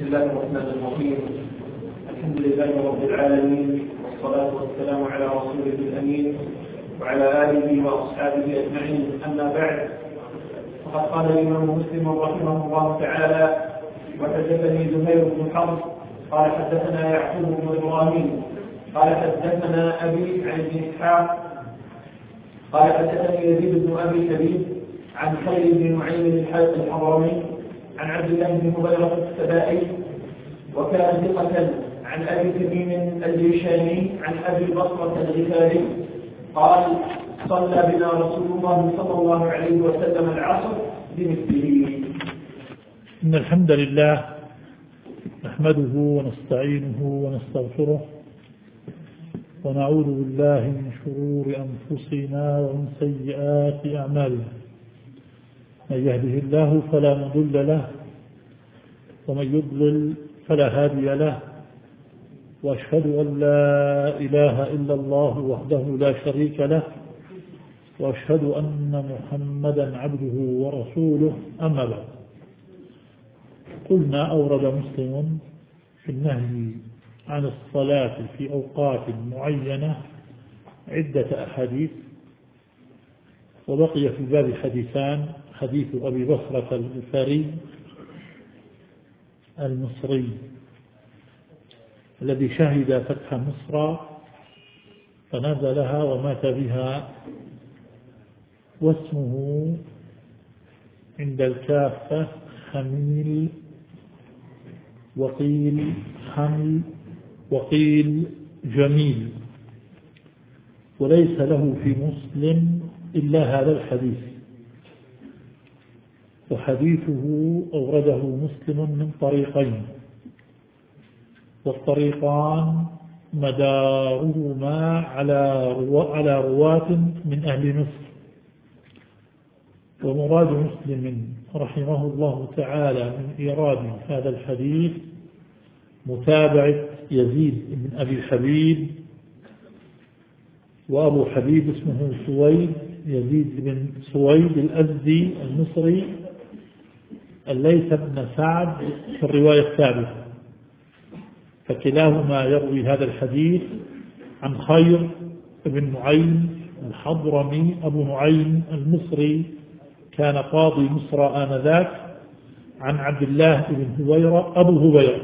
الله الرحمن الرحيم. الحمد لله رب العالمين، والصلاة والسلام على رسوله الأمين وعلى آله وأصحابه أجمعين. أما بعد، فقد قال الإمام مسلم رحمه الله تعالى: وحدثني زهير بن حرب قال حدثنا يعقوب بن إبراهيم قال حدثنا أبي عن ابن إسحاق قال حدثني يزيد بن أبي حبيب عن خير بن نعيم الحضرمي عن عبد الله بن هبيرة السبائي وكان ثقة عن أبي تميم الجيشاني عن أبي بصرة الغفاري قال: صلى بنا رسول الله صلى الله عليه وسلم العصر بمثله. إن الحمد لله نحمده ونستعينه ونستغفره ونعوذ بالله من شرور أنفسنا ومن سيئات أعمالنا. من يهده الله فلا مضل له ومن يضلل فلا هادي له، وأشهد أن لا إله إلا الله وحده لا شريك له، وأشهد أن محمدا عبده ورسوله. أما بعد، قلنا أورد مسلم في النهي عن الصلاة في أوقات معينة عدة أحاديث، وبقي في الباب حديثان: حديث أبي بصرة الغفاري المصري الذي شهد فتح مصر فنزلها ومات بها، واسمه عند الكافة حميل، وقيل حمل، وقيل جميل، وليس له في مسلم إلا هذا الحديث. وحديثه أورده مسلم من طريقين، والطريقان مدارهما على رواة من أهل مصر. ومراد مسلم رحمه الله تعالى من إيراد هذا الحديث متابعة يزيد بن أبي حبيب، وأبو حبيب اسمه سويد، يزيد بن سويد الأزدي المصري الليث بن سعد في الرواية الثالثة، فكلاهما يروي هذا الحديث عن خير بن نعيم الحضرمي أبو نعيم المصري، كان قاضي مصر آنذاك، عن عبد الله بن هبيرة أبو هبيرة،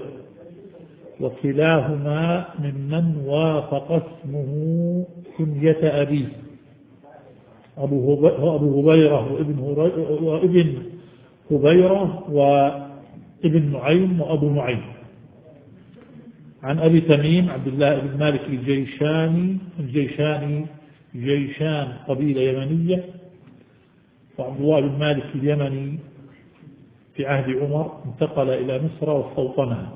وكلاهما ممن وافق اسمه كنية أبيه، أبو هبيرة وابن هبيرة وابن نعيم وأبو نعيم. عن أبي تميم عبد الله بن مالك الجيشاني جيشان قبيلة يمنية، وعبد الله بن مالك اليمني في عهد عمر انتقل إلى مصر واستوطنها،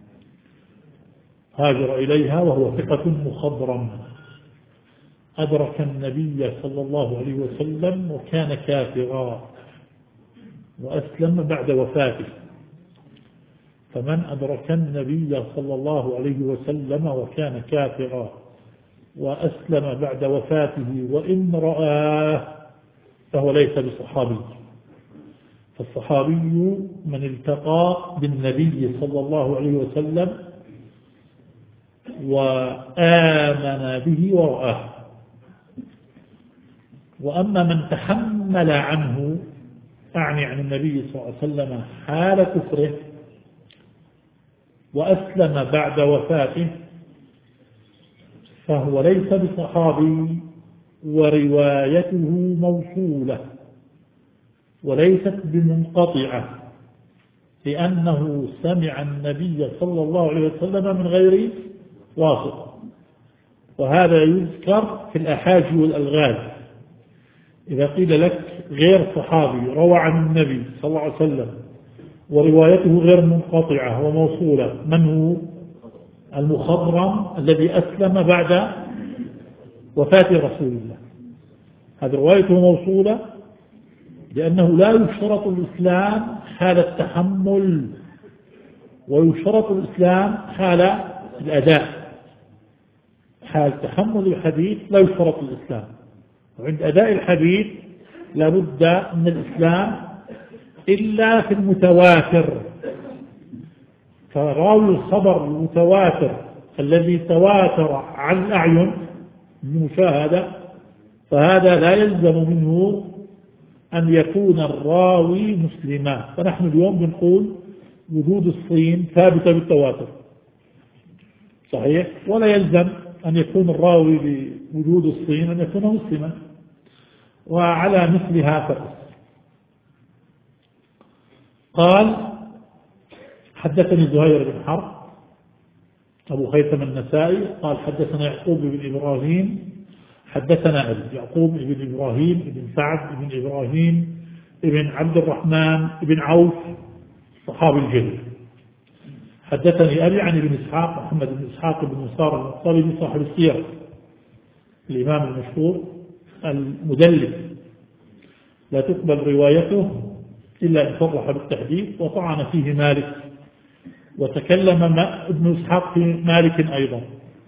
هاجر إليها وهو ثقة مخضرم، أدرك النبي صلى الله عليه وسلم وكان كافرا، وأسلم بعد وفاته. فمن أدرك النبي صلى الله عليه وسلم وكان كافرا وأسلم بعد وفاته وإن رآه فهو ليس بصحابي. فالصحابي من التقى بالنبي صلى الله عليه وسلم وآمن به ورآه. وأما من تحمل عنه، أعني عن النبي صلى الله عليه وسلم حال كفره وأسلم بعد وفاته، فهو ليس بصحابي، وروايته موصولة وليست بمنقطعة، لأنه سمع النبي صلى الله عليه وسلم من غير واسطة. وهذا يذكر في الأحاج والألغاز. إذا قيل لك غير صحابي روى عن النبي صلى الله عليه وسلم وروايته غير منقطعة وموصولة، من هو؟ المخضرم الذي أسلم بعد وفاة رسول الله. هذه روايته موصولة لأنه لا يشترط الإسلام حال التحمل، ويشترط الإسلام حال الأداء. حال تحمل الحديث لا يشترط الإسلام، وعند أداء الحديث لابد من الإسلام إلا في المتواتر، فراوي الخبر المتواتر الذي تواتر عن الأعين بمشاهدة، فهذا لا يلزم منه أن يكون الراوي مسلما. فنحن اليوم بنقول وجود الصين ثابتة بالتواتر صحيح، ولا يلزم أن يكون الراوي بوجود الصين أن يكون مسلما، وعلى مثلها فقط. قال حدثني زهير بن حرب أبو خيثم النسائي قال حدثنا يعقوب بن إبراهيم حدثنا أبي يعقوب بن إبراهيم بن سعد بن إبراهيم بن عبد الرحمن بن عوف صحابي الجليل. حدثني أبي عن ابن إسحاق محمد بن إسحاق بن نصار المطلبي صاحب السير الإمام المشهور المدلس لا تقبل روايته إلا إن صرح بالتحديث، وطعن فيه مالك، وتكلم ابن إسحاق في مالك أيضا،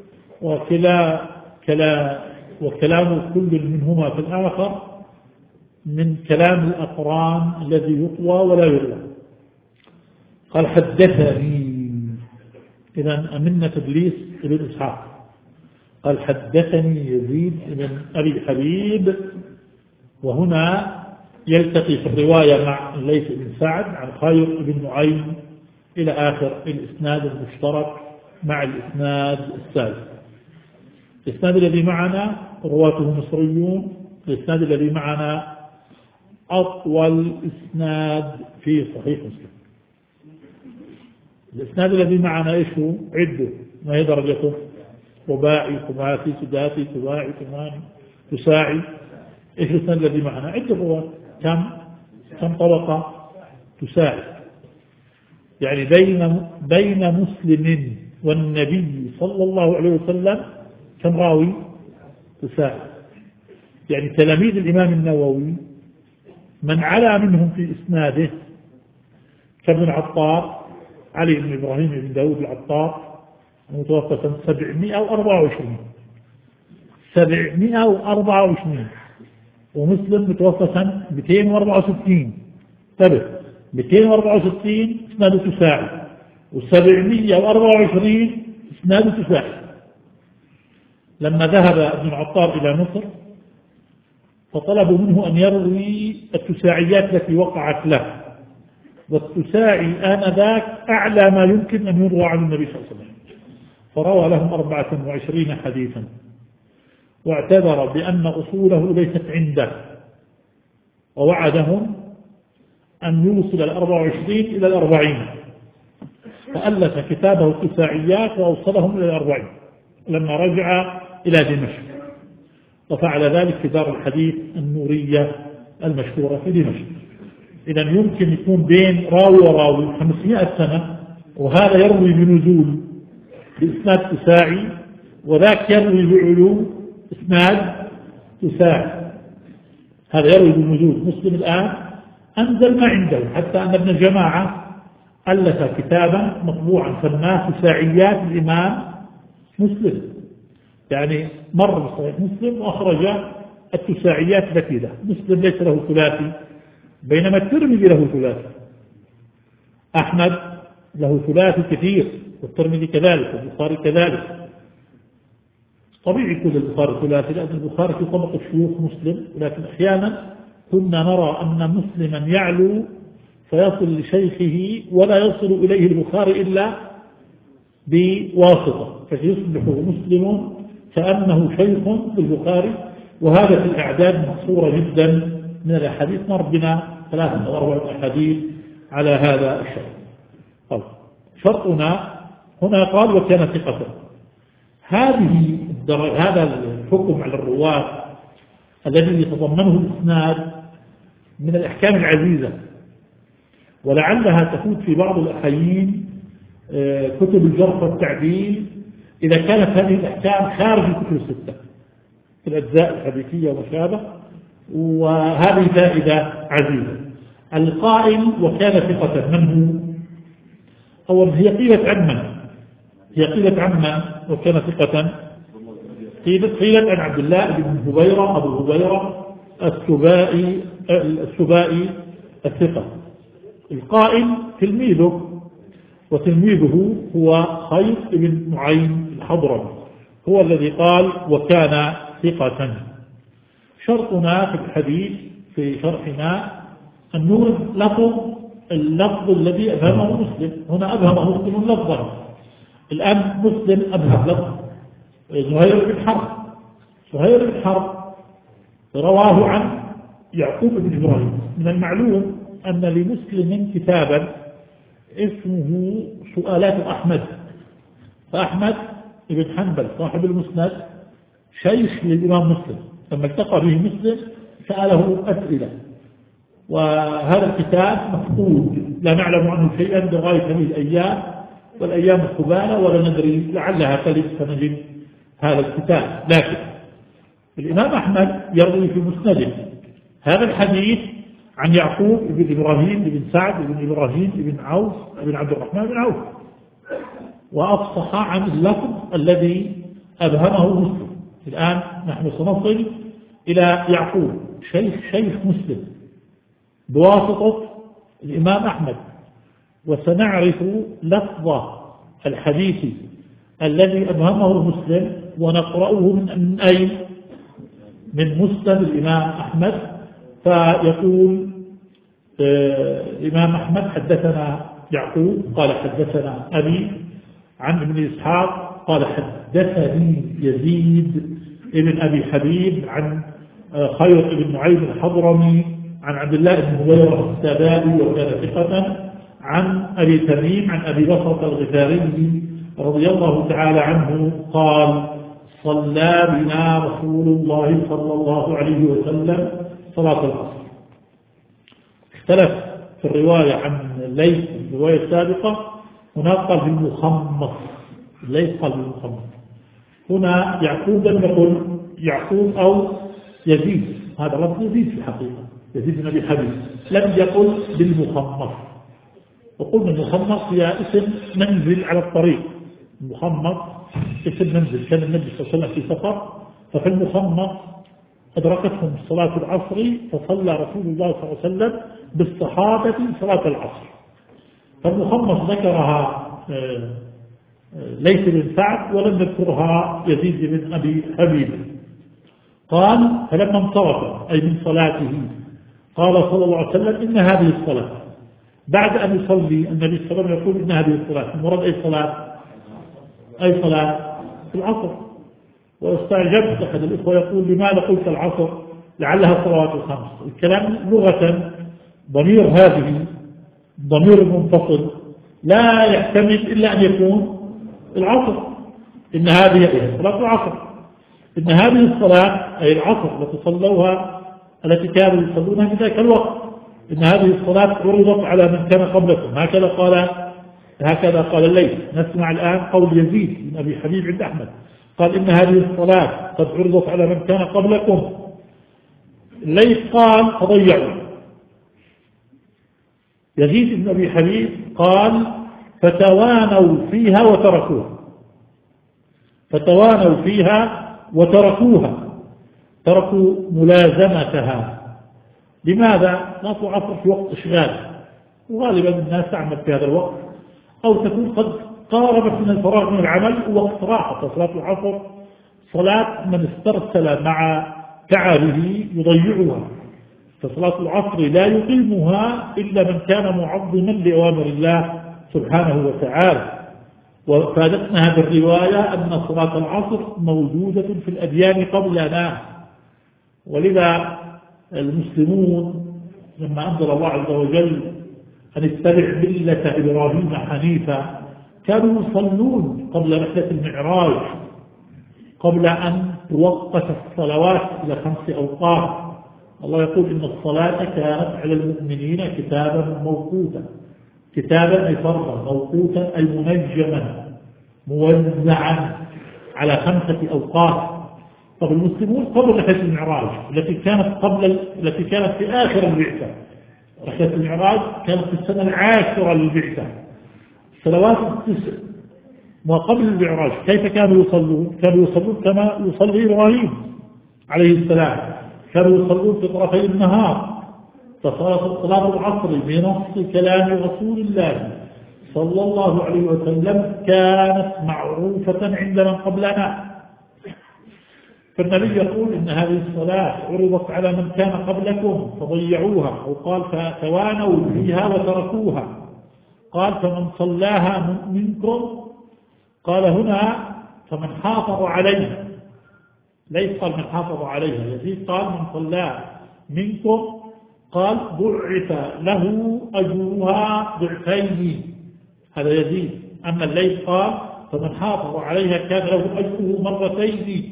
وكلام كل منهما في الآخر من كلام الأقران الذي يطوى ولا يروى. قال حدثني، إذن أمنة تدليس ابن إسحاق. قال حدثني يزيد بن أبي حبيب، وهنا يلتقي في الرواية مع الليث بن سعد عن خير بن نعيم إلى آخر الإسناد المشترك مع الإسناد الثالث. الإسناد الذي معنا رواته مصريون، الإسناد الذي معنا أطول إسناد في صحيح مسلم. الإسناد الذي معنا إيش هو؟ عده، ما هي درجته؟ رباعي، خماسي، سداسي، سباعي، ثماني، تساعي. إيش الإسناد الذي معنا؟ عدة رواة. كم طبقة؟ تساعي. يعني بين مسلم والنبي صلى الله عليه وسلم كم راوي؟ تساعي. يعني تلاميذ الإمام النووي من علا منهم في إسناده كابن عطار علي بن إبراهيم بن داود العطار متوفى سنة 724 ومسلم متوفى سنة 264. تبه 264 إسناده تساعي، و724 إسناده تساعي. لما ذهب ابن عطار إلى مصر فطلبوا منه أن يروي التساعيات التي وقعت له، والتساعي آنذاك أعلى ما يمكن أن يروى عن النبي صلى الله عليه وسلم، فروى لهم 24 حديثا، واعتبر بأن أصوله ليست عنده، ووعدهم أن يوصل 24 إلى 40، فألف كتابه التساعيات وأوصلهم إلى 40 لما رجع إلى دمشق، وفعل ذلك في دار الحديث النورية المشهورة في دمشق. إذا يمكن يكون بين راوي وراوي 500 سنة، وهذا يروي بنزول بإسناد تساعي، وذاك يروي بعلو إسناد تساعي. هذا يروي بنزول. مسلم الآن أنزل ما عنده، حتى أن ابن جماعة ألف كتابا مطبوعا سماه تساعيات الإمام مسلم، يعني مر بصحيح مسلم وأخرج التساعيات التي له. مسلم ليس له ثلاثي، بينما الترمذي له ثلاثي، أحمد له ثلاثي كثير، والترمذي كذلك، والبخاري كذلك. طبيعي يكون البخاري ثلاثي لأن البخاري في طبقة شيوخ مسلم، ولكن أحيانا كنا نرى أن مسلما يعلو فيصل لشيخه ولا يصل إليه البخاري إلا بواسطة، فيصبح مسلم كأنه شيخ في البخاري. وهذا في الأعداد محصورة جدا من الأحاديث، مر بنا 3 أو 4 أحاديث على هذا الشرط. طيب شرطنا هنا قال وكان ثقة. هذا الحكم على الرواة الذي يتضمنه الإسناد من الأحكام العزيزة، ولعلها تفوت في بعض الأحيين كتب الجرح والتعديل إذا كانت هذه الأحكام خارج الكتب الستة في الأجزاء الحديثية ومشابه، وهذه فائدة عزيزة. القائل وكان ثقة من هو؟ أول هي قيلت عن من؟ وكان ثقة قيلت عن عبد الله بن هبيرة أبو هبيرة السبائي الثقة. القائل تلميذه وتلميذه هو خير بن نعيم الحضرمي، هو الذي قال وكان ثقة. شرطنا في الحديث في شرحنا أن نورد اللفظ الذي أبهمه مسلم. هنا أبهمه مسلم لفظا، الآن مسلم أبهم لفظ زهير بن حرب. زهير بن حرب رواه عن يعقوب بن إبراهيم. من المعلوم أن لمسلم كتابا اسمه سؤالات أحمد، فأحمد بن حنبل صاحب المسند شيخ للإمام مسلم، لما التقى به مسلم سأله أسئلة، وهذا الكتاب مفقود لا نعلم عنه شيئا لغاية هذه الأيام، والأيام القبالة ولا ندري لعلها تلد فنجد هذا الكتاب. لكن الإمام أحمد يروي في مسنده هذا الحديث عن يعقوب بن إبراهيم بن سعد بن إبراهيم بن عوف بن عبد الرحمن بن عوف، وأفصح عن اللفظ الذي أبهمه مسلم. الآن نحن سنصل إلى يعقوب شيخ مسلم بواسطة الإمام أحمد، وسنعرف لفظ الحديث الذي أبهمه مسلم ونقرأه من أين؟ من مسند الإمام أحمد. فيقول الإمام أحمد حدثنا يعقوب قال حدثنا أبي عن ابن إسحاق قال حدثني يزيد ابن أبي حبيب عن خير بن نعيم الحضرمي عن عبد الله بن هويرة السبابي وكان ثقة عن أبي تميم عن أبي بصرة الغفاري رضي الله تعالى عنه قال صلى بنا رسول الله صلى الله عليه وسلم صلاة العصر. اختلف في الرواية عن الليث في الرواية السابقة، هنا قال بالمخمص، الليث قال بالمخمص. هنا يعقوب لم يقل يعقوب أو يزيد، هذا لفظ يزيد في الحقيقة، يزيد بن أبي حبيب، لم يقل بالمخمص. وقلنا المخمص هي اسم منزل على الطريق، المخمص اسم منزل. كان النبي صلى الله عليه وسلم في سفر، ففي المخمص أدركتهم صلاة العصر فصلى رسول الله صلى الله عليه وسلم بالصحابة صلاة العصر. فالمخمص ذكرها ليث بن سعد ولم يذكرها يزيد بن أبي حبيب. قال فلما انصرف أي من صلاته قال صلى الله عليه وسلم إن هذه الصلاة، بعد أن يصلي النبي صلى الله عليه وسلم يقول إن هذه الصلاة، المراد أي صلاة؟ أي صلاة؟ العصر. واستعجبت أحد الإخوة يقول لماذا قلت العصر لعلها الصلوات الخمس. الكلام لغة ضمير هذه ضمير منفصل لا يحتمل إلا أن يكون العصر. إن هذه هي صلاة العصر، إن هذه الصلاة أي العصر التي صلوها التي كانوا يصلونها في ذاك الوقت، إن هذه الصلاة عرضت على من كان قبلكم، هكذا قال الليث. نسمع الآن قول يزيد بن أبي حبيب عند أحمد قال إن هذه الصلاة قد عرضت على من كان قبلكم. الليث قال فضيعوا. يزيد بن أبي حبيب قال فتوانوا فيها وتركوها، تركوا ملازمتها. لماذا؟ صلاة العصر في وقت إشغال، وغالبا الناس تعمل في هذا الوقت، أو تكون قد قاربت من الفراغ من العمل وقت راحة. صلاة العصر صلاة من استرسل مع تعبه يضيعها، فصلاة العصر لا يقيمها إلا من كان معظما لأوامر الله سبحانه وتعالى. وفادتنا هذه الرواية أن صلاة العصر موجودة في الأديان قبلنا، ولذا المسلمون لما أنزل الله عز وجل أن اتبع ملة إبراهيم حنيفا كانوا يصلون قبل رحلة المعراج، قبل أن توقف الصلوات إلى 5 أوقات. الله يقول إن الصلاة كانت على المؤمنين كتابا موقوتا، كتابا أي فرضا، موقوتا أي منجما موزعا على 5 أوقات. طب المسلمون قبل رحلة المعراج التي كانت في آخر البعثة، رحلة المعراج كانت في السنة 10 للبعثة، الصلوات 9. وقبل المعراج كيف كانوا يصلون؟ كانوا يصلون كما يصلي إبراهيم عليه السلام، كانوا يصلون في طرفي النهار. فصلاة العصر بنص كلام رسول الله صلى الله عليه وسلم كانت معروفة عند من قبلنا. فالنبي يقول إن هذه الصلاة عرضت على من كان قبلكم فضيعوها، أو قال فتوانوا فيها وتركوها. قال فمن صلاها منكم، قال هنا فمن حافظ عليها، ليس قال من حافظ عليها. يزيد قال من صلاها منكم، قال ضعف له أجرها ضعفين، هذا يزيد. أما الليث قال فمن حافظ عليها كان له أجره مرتين،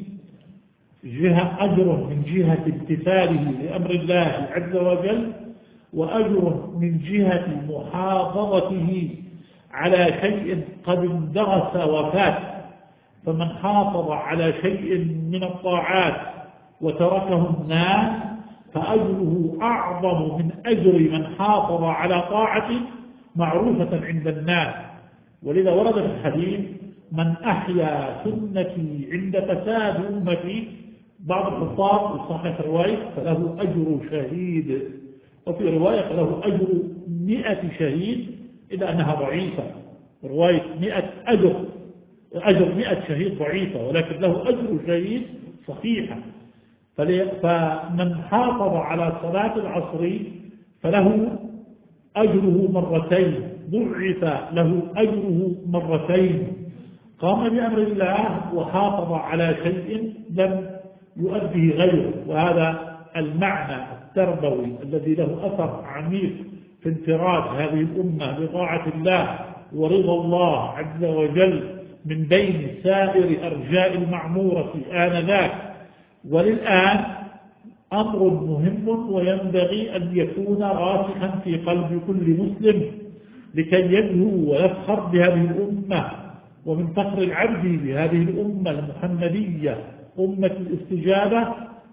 أجر من جهة امتثاله لأمر الله عز وجل، وأجر من جهة محافظته على شيء قد اندرس وفات. فمن حافظ على شيء من الطاعات وتركه الناس فأجره أعظم من أجر من حافظ على طاعة معروفة عند الناس. ولذا ورد في الحديث من أحيا سنتي عند فساد أمتي، بعض الحفاظ يصحح رواية فله أجر شهيد، وفي رواية فله أجر 100 شهيد، إذا أنها ضعيفة. رواية 100 أجر 100 شهيد ضعيفة، ولكن له أجر شهيد صحيحة. فمن حافظ على صلاة العصر فله أجره مرتين، ضعف له أجره مرتين. قام بأمر الله وحافظ على شيء لم يؤديه غيره. وهذا المعنى التربوي الذي له أثر عميق في انفراد هذه الأمة بطاعة الله ورضا الله عز وجل من بين سائر أرجاء المعمورة آنذاك وللآن، أمر مهم وينبغي أن يكون راسخا في قلب كل مسلم لكي يدهو ويفخر بهذه الأمة. ومن فخر العبد بهذه الأمة المحمدية أمة الاستجابة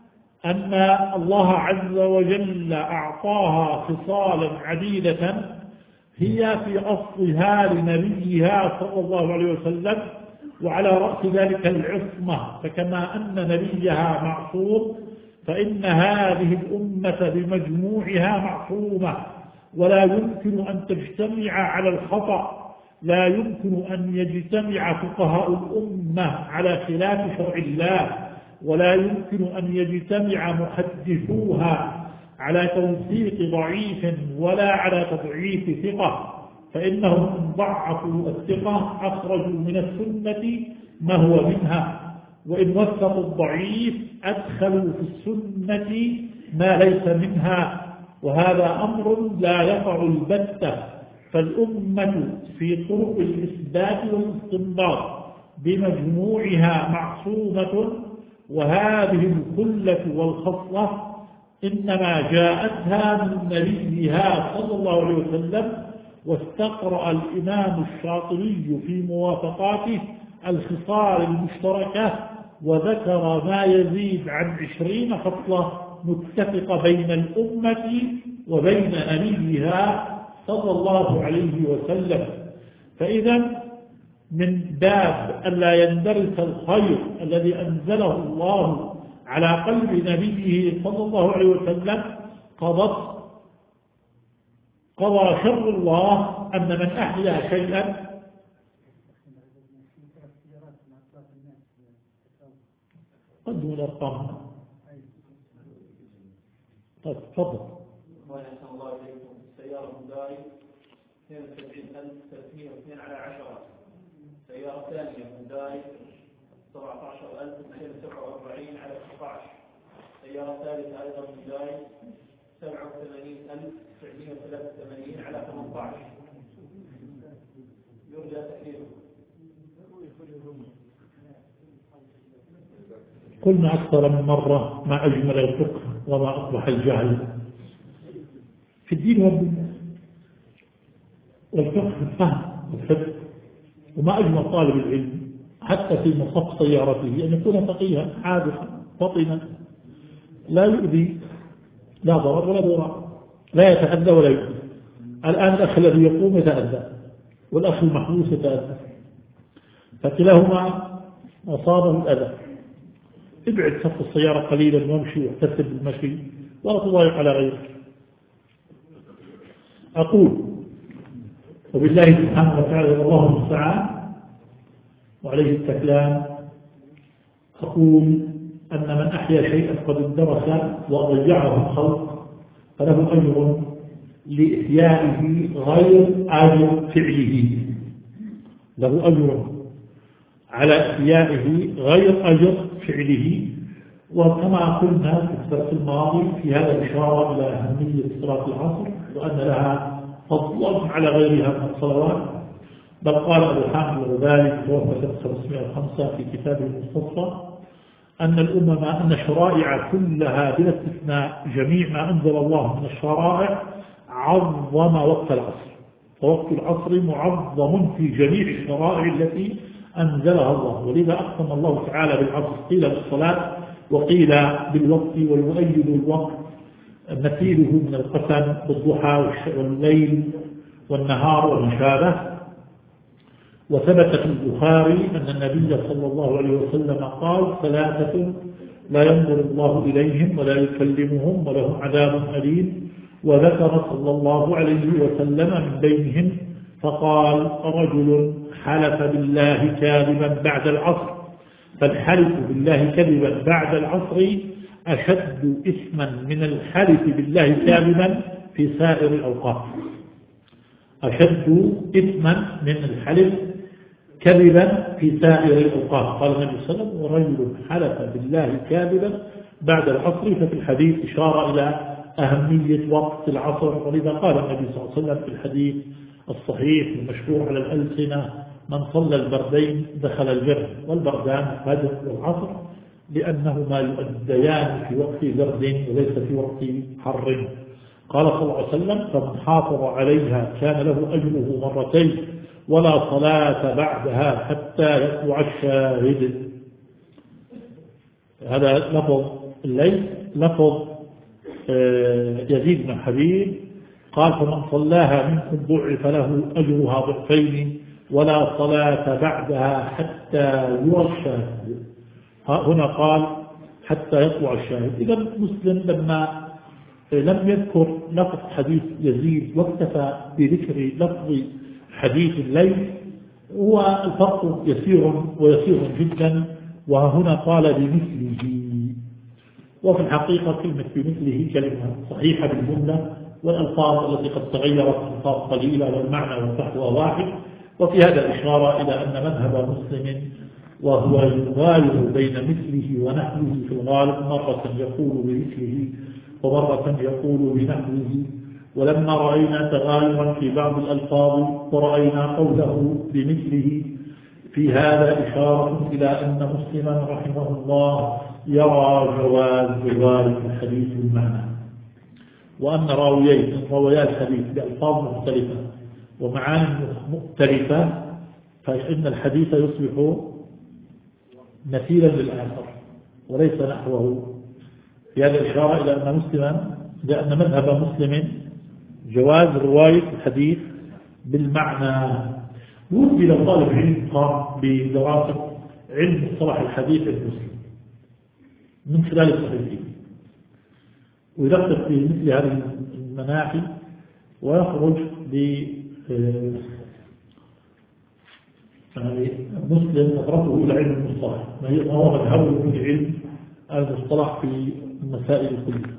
أن الله عز وجل أعطاها خصالا عديدة هي في أصلها لنبيها صلى الله عليه وسلم، وعلى رأس ذلك العصمة. فكما أن نبيها معصوم فإن هذه الأمة بمجموعها معصومة، ولا يمكن أن تجتمع على الخطأ، لا يمكن أن يجتمع فقهاء الأمة على خلاف شرع الله، ولا يمكن أن يجتمع محدثوها على توثيق ضعيف ولا على تضعيف ثقة. فإنهم إن ضعفوا الثقة أخرجوا من السنة ما هو منها، وإن وثقوا الضعيف أدخلوا في السنة ما ليس منها. وهذا أمر لا يقع البتة. فالأمة في طرق الإثبات والاستنباط بمجموعها معصومة، وهذه الخلة والخصلة إنما جاءتها من نبيها صلى الله عليه وسلم. واستقرأ الإمام الشاطبي في موافقاته الخصال المشتركة وذكر ما يزيد عن 20 خصلة متفقة بين الأمة وبين نبيها صلى الله عليه وسلم. فإذا من باب ألا يندرس الخير الذي أنزله الله على قلب نبيه صلى الله عليه وسلم قضى شر الله أن من أحيا شيئا قدموا الأرقام. طيب تفضل. ويحسن الله إليكم. السيارة هونداي 72,302 على 10. سيارة ثانية هونداي 17,247 على 16. سيارة ثالثة أيضا هونداي 87,983 على 18. يرجى تحليله. قلنا أكثر من مرة ما أجمل الفقه وما أصبح الجهل في الدين والدنيا، والفقه في الفهم والحفظ. وما أجمل طالب العلم حتى في مصف سيارته أن يكون فقيها حاذقا فطنا لا يؤذي، لا ضرر ولا ضرر، لا يتأذى ولا يؤذي. الآن الأخ الذي يقوم يتأذى والأخ المحبوس يتأذى، فكلاهما أصابه الأذى. ابعد صف السيارة قليلا وامشي واحتسب بالمشي ولا تضايق على غيرك. أقول وبالله سبحانه وتعالى الله المستعان وعليه التكلام. أقول أن من أحيا شيئا قد اندرس وضيعه الخلق فله أجر لإحيائه غير أجر فعله، له أجر على إحيائه غير أجر فعله. وكما قلنا في الدرس الماضي في هذا الإشارة إلى أهمية صلاة العصر وأن لها فضل على غيرها من الصلوات. بل قال أبو حامد الغزالي في توفى 505 في كتابه المستصفى أن الأمم أن الشرائع كلها بلا استثناء جميع ما أنزل الله من الشرائع عظم وقت العصر، فوقت العصر معظم في جميع الشرائع التي أنزلها الله. ولذا أقسم الله تعالى بالعصر، قيل بالصلاة وقيل بالوقت، والمؤيد الوقت مثيله من القسم بالضحى والليل والنهار والمشابه. وثبت في البخاري أن النبي صلى الله عليه وسلم قال: ثلاثة لا ينظر الله إليهم ولا يكلمهم ولهم عذاب أليم. وذكر صلى الله عليه وسلم من بينهم فقال: رجل حلف بالله كاذبا بعد العصر، فالحلف بالله كذبا بعد العصر أشد إثما من الحلف بالله كاذبا في سائر الأوقات. أشد إثما من الحلف كذبا في سائر الأوقات. قال النبي صلى الله عليه وسلم: ورجل حلف بالله كاذبا بعد العصر. ففي الحديث إشارة إلى أهمية وقت العصر. ولذا قال النبي صلى الله عليه وسلم في الحديث الصحيح المشهور على الألسنة: من صلى البردين دخل الجنة. والبردان الفجر والعصر لأنهما يؤديان في وقت برد وليس في وقت حر. قال صلى الله عليه وسلم: فمن حافظ عليها كان له أجره مرتين ولا صلاة بعدها حتى يطلع الشاهد. هذا لفظ الليل. لفظ يزيد بن حبيب قال: فمن صلاها منكم ضعف له أجرها ضعفين ولا صلاة بعدها حتى يرى الشاهد. هنا قال حتى يطلع الشاهد. إذا مسلم لما لم يذكر لفظ حديث يزيد واكتفى بذكر لفظ حديث الليل، هو الفرق يسير جدا. وهنا قال بمثله، وفي الحقيقة كلمة بمثله كلمة صحيحة بالجملة، والألفاظ التي قد تغيرت ألفاظ قليلة والمعنى والفحوى واحد. وفي هذا الإشارة إلى أن مذهب مسلم وهو يغاير بين مثله ونحوه في الغالب، مرة يقول بمثله ومرة يقول بنحوه. ولما رأينا تغايرا في بعض الألفاظ ورأينا قوله بمثله في هذا إشارة إلى أن مسلما رحمه الله يرى جواز رواية الحديث بالمعنى، وأن راويين روايا الحديث بألفاظ مختلفة ومعاني مختلفة فإن الحديث يصبح مثيلا للآخر وليس نحوه. في هذا إشارة إلى أن مسلما، لأن مذهب مسلم جواز رواية الحديث بالمعنى. يوجد إلى طالب علم قام بدراسة علم مصطلح الحديث المسلم من خلال الصحيحين، ويدقق في مثل هذه المناحي ويخرج مسلم نظرته إلى علم المصطلح ما هو مذهبه من علم المصطلح في المسائل كلها.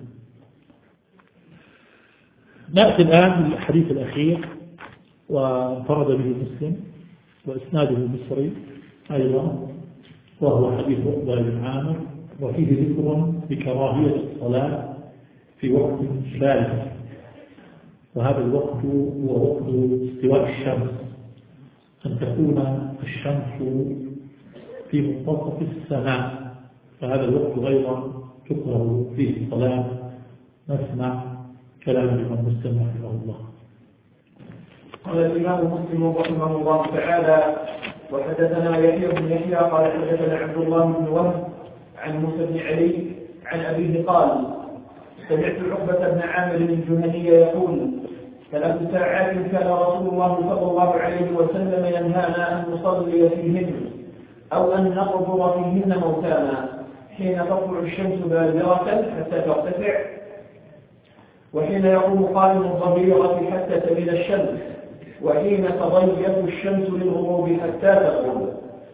نأتي الآن للحديث الأخير وانفرد به مسلم وإسناده مصري أيضا، وهو حديث عقبة بن عامر، وفيه ذكر بكراهية الصلاة في وقت ثالث، وهذا الوقت هو وقت استواء الشمس، أن تكون الشمس في منتصف السماء، فهذا الوقت أيضا تكره فيه الصلاة. نسمع كلام الإمام مسلم رحمه الله. قال الإمام مسلم رحمه الله تعالى: وحدثنا يحيى بن يحيى قال حدثنا عبد الله بن وهب عن موسى بن علي عن أبيه قال: سمعت عقبة بن عامر الجهني يقول: 3 ساعات كان رسول الله صلى الله عليه وسلم ينهانا أن نصلي فيهن أو أن نقبر فيهن موتانا، حين تطلع الشمس بادرة حتى ترتفع، وحين يقوم قائم الظهيرة حتى تميل الشمس، وحين تضيق الشمس للغروب حتى تغرب.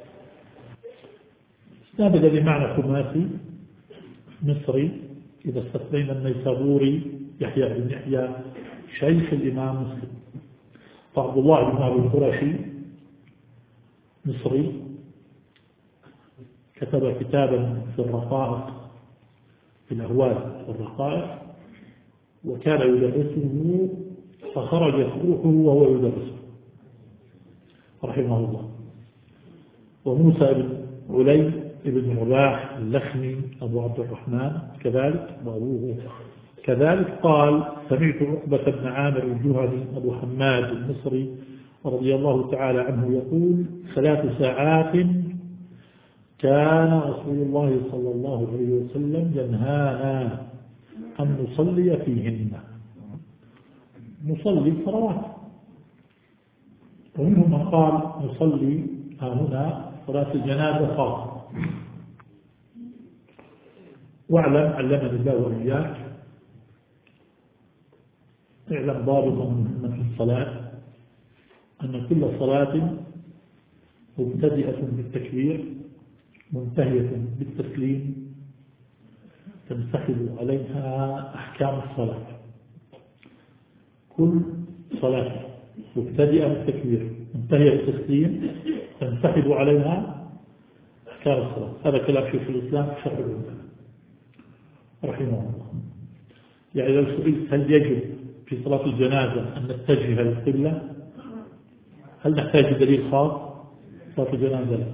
استنبذ بمعنى خماسي مصري إذا استثنينا النيسابوري يحيى بن يحيى شيخ الإمام مسلم، فعبد الله بن أبي القرشي مصري كتب كتابا في الرقائق، في الأهوال والرقائق، وكان يدرسه فخرجت روحه وهو يدرسه رحمه الله. وموسى بن علي بن رباح اللخمي أبو عبد الرحمن كذلك، وأبوه كذلك، قال سمعت عقبة بن عامر الجهني أبو حماد المصري رضي الله تعالى عنه يقول 3 ساعات كان رسول الله صلى الله عليه وسلم ينهانا أن نصلي فيهن، نصلي صلوات، ومنهم من قال نصلي هنا صلاة الجنازة خاصة. واعلم علمني الله وإياك، اعلم ضابطا مهما في الصلاة أن كل صلاة مبتدئة بالتكبير منتهية بالتسليم تنسحب عليها أحكام الصلاة. كل صلاة مبتدئة بالتكبير منتهية بالتسليم تنسحب عليها أحكام الصلاة. هذا كلام شيخ الإسلام في شرح العمدة رحمه الله. يعني لو سئلت هل يجب في صلاة الجنازة أن نتجه للقبلة، هل نحتاج دليل خاص؟ صلاة الجنازة لا،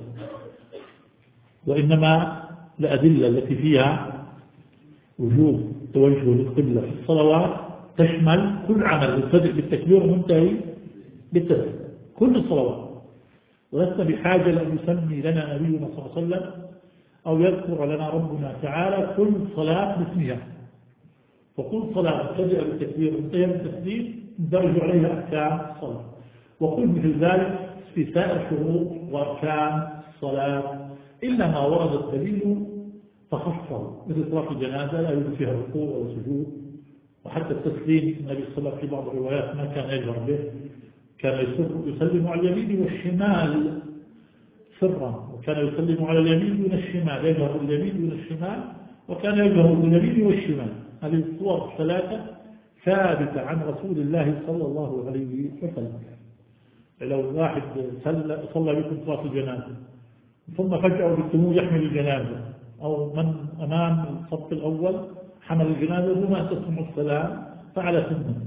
وإنما الأدلة التي فيها وجوب توجه للقبلة في الصلوات تشمل كل عمل مبتدئ بالتكبير ومنتهي بالتسليم، كل الصلوات، ولسنا بحاجة لأن يسمي لنا نبينا صلى الله عليه وسلم أو يذكر لنا ربنا تعالى كل صلاة باسمها، وكل صلاة مبتدئة بالتكبير ومنتهية بالتسليم ندرج عليها أحكام الصلاة، وقل مثل ذلك في سائر شروط وأركان الصلاة إلا ما ورد الدليل فخصه، مثل صلاة الجنازة لا يوجد فيها ركوع أو سجود، وحتى التسليم النبي صلى الله عليه وسلم في بعض الروايات ما كان يجهر به، كان يسلم على اليمين والشمال سرا، وكان يسلم على اليمين من الشمال، يجهر اليمين من الشمال، وكان يجهر اليمين والشمال. هذه الصور الثلاثة ثابتة عن رسول الله صلى الله عليه وسلم. لو واحد صلى بكم صلاة الجنازة ثم فجأة بالسمو يحمل الجنازة، أو من أمام الصف الأول حمل الجنازة ثم تسمع السلام فعل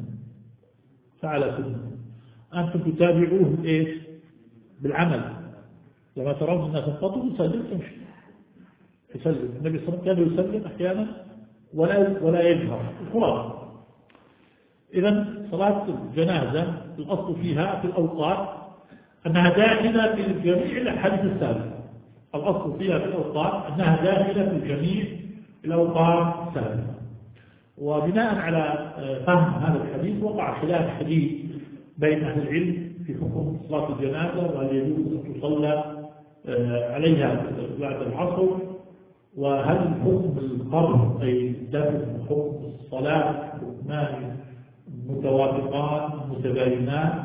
سنة، أنتم تتابعوه إيش؟ بالعمل. لما ترون الناس تنقطوا يسلم تمشي يسلم. النبي صلى الله عليه وسلم كان يسلم أحيانا ولا يجهر خلاص. إذا صلاة الجنازة الأصل فيها في الأوقات أنها داخلة في جميع الأحاديث السابقة، الأصل فيها في الأوقات أنها داخلة في جميع الأوقات السابقة. وبناء على فهم هذا الحديث وقع خلاف حديث بين أهل العلم في حكم صلاة الجنازة، وهل يجوز أن تصلى عليها بعد العصر، وهل حكم القبر أي دفن حكم الصلاة حكمان متوافقان متباينان،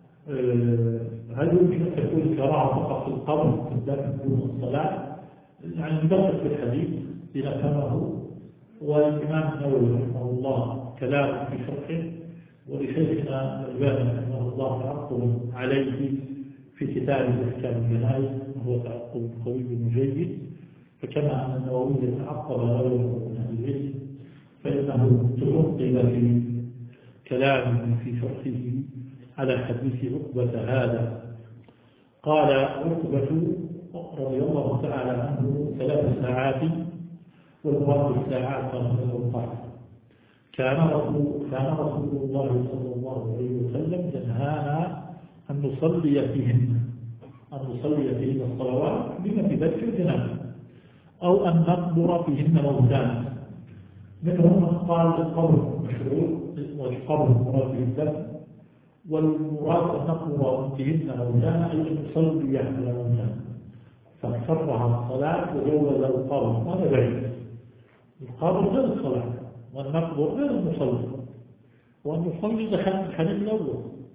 هل يمكن أن تكون كراهة فقط في القبر في الدفن دون الصلاة؟ يعني ندقق في الحديث لنفهمه. والإمام النووي رحمه الله كلام في شرحه، ولشيخنا الألباني رحمه الله تعقب عليه في كتاب أحكام الجنائز، وهو تعقب قوي وجيد. فكما أن النووي يتعقب غيره من أهل العلم فإنه تنقل في كلام في شرحه على حديث عقبة هذا. قال عقبة رضي الله تعالى عنه 3 ساعات، والمراد بالساعات من الوقت. كان رسول الله صلى الله عليه وسلم ينهانا أن نصلي فيهن الصلوات بما في ذلك الجنازة، أو أن نقبر فيهن موتانا. منهم من قال القبر مشروع والقبر المراد به الدفن، والمراد أن نقبر فيهن موتانا أي أن نصلي على موتانا، فاخترها الصلاة وجوز القبر. هذا بعيد، القبر غير الصلاة، والنقبر غير المصلي، والمصلي دخل الحديث الأول.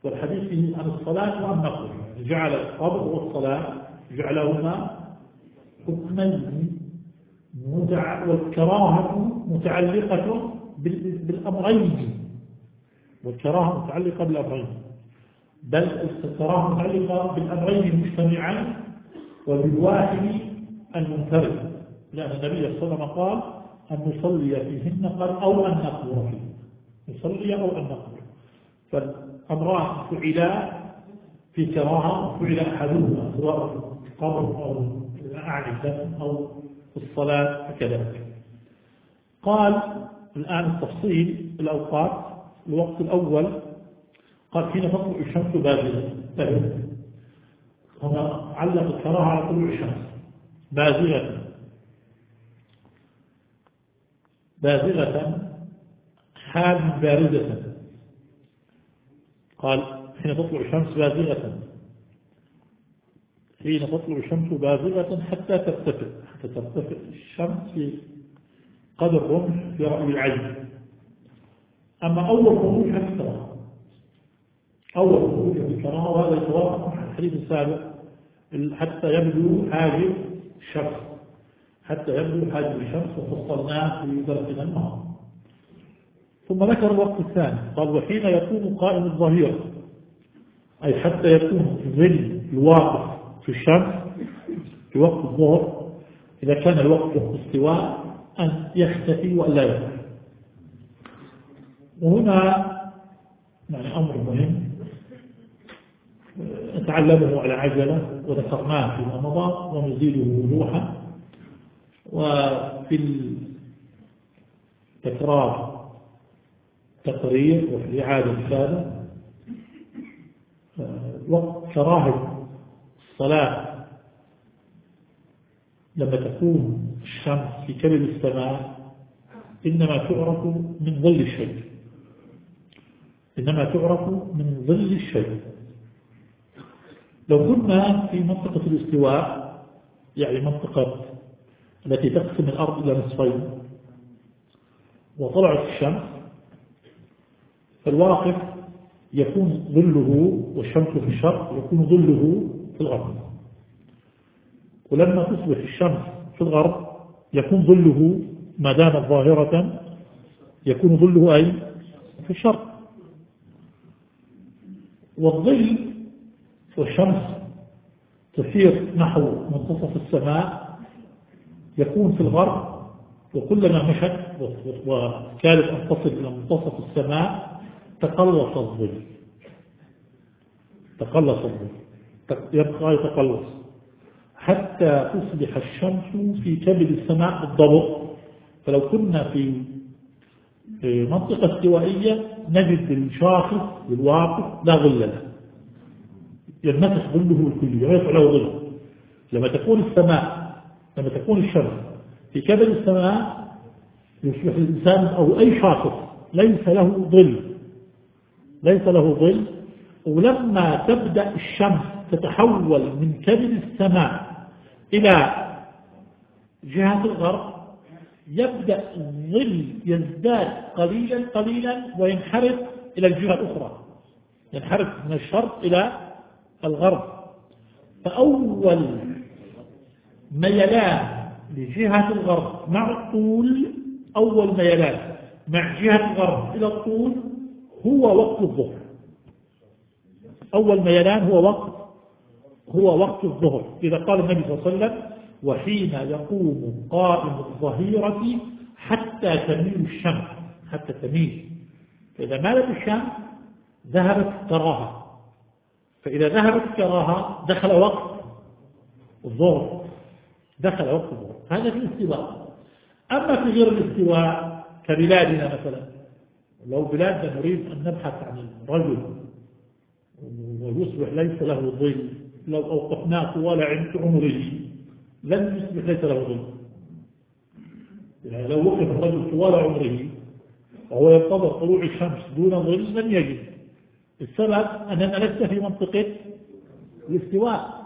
والحديث فيه عن الصلاة وعن النقل، يعني جعل القبر والصلاة جعلهما حكمين والكراهة متعلقة بالأمرين، والكراهة متعلقة بالأمرين، بل الكراهة متعلقة بالأمرين المجتمعين وبالواحد المنفرد، لأن النبي صلى الله عليه وسلم قال أن نصلي فيهن قال أو أن نقبر فيه، نصلي أو أن نقبر، فالأمران فعلا في كراهة فعل أحدهما سواء القبر أو الأعنف أو الصلاة كذلك. قال الآن التفصيل الأوقات. الوقت الأول قال حين تطلع الشمس بازغة، هنا علق الكراهة على طلوع الشمس بازغة حال باردة، قال حين تطلع الشمس بازغة، حين تطلع الشمس بازغة حتى ترتفع الشمس في قدر الرمح في رأي العين. أما أول خروج الكراهة، أول خروج الكراهة، وهذا يتوافق مع الحديث السابق حتى يبدو حاجب الشمس، وفصلناه في درسنا الماضي. ثم ذكر الوقت الثاني قال وحين يكون قائم الظهيرة، أي حتى يكون ظل الواقف في الشمس في وقت الظهر، إذا كان الوقت استواء أن يختفي وأن لا يظهر. وهنا يعني أمر مهم نتعلمه على عجلة وذكرناه في رمضان ونزيده وضوحا، وفي التكرار تقرير وفي إعادة هذا وقت كراهة الصلاة لما تكون الشمس في كبد السماء إنما تعرف من ظل الشيء، لو كنا في منطقة الاستواء، يعني منطقة التي تقسم الأرض إلى نصفين وطلعت الشمس، فالواقف يكون ظله والشمس في الشرق يكون ظله في الغرب، ولما تصبح الشمس في الغرب يكون ظله ما دامت ظاهرة يكون ظله أي في الشرق. والظل والشمس تسير نحو منتصف السماء يكون في الغرب، وكلما مشت وكانت أن تصل إلى منتصف السماء تقلص الظل، يبقى يتقلص حتى تصبح الشمس في كبد السماء بالضبط. فلو كنا في منطقة استوائية نجد الشاخص للواقف لا ظل له، ينمسح ظله الكلي ويرفع له ظله. لما تكون الشمس في كبد السماء يصبح الإنسان أو أي شاخص ليس له ظل، ولما تبدأ الشمس تتحول من كبد السماء إلى جهة الغرب يبدأ الظل يزداد قليلا وينحرف إلى الجهة الأخرى، ينحرف من الشرق إلى الغرب. فأول ميلان لجهة الغرب مع الطول، أول ميلان مع جهة الغرب إلى الطول هو وقت الظهر. أول ميلان هو وقت الظهر، إذا قال النبي صلى الله عليه وسلم وحين يقوم قائم الظهيرة حتى تميل الشمس، حتى تميل. فإذا مالت الشمس ذهبت الكراهة، فإذا ذهبت الكراهة دخل وقت الظهر. هذا في الاستواء. أما في غير الاستواء كبلادنا مثلا، لو بلادنا نريد أن نبحث عن الرجل ويصبح ليس له ظل، لو أوقفناه طوال عمره لن يصبح ليس له ظل. يعني لو وقف الرجل طوال عمره وهو ينتظر طلوع الشمس دون ظل لن يجد. السبب أننا لسه في منطقة الاستواء،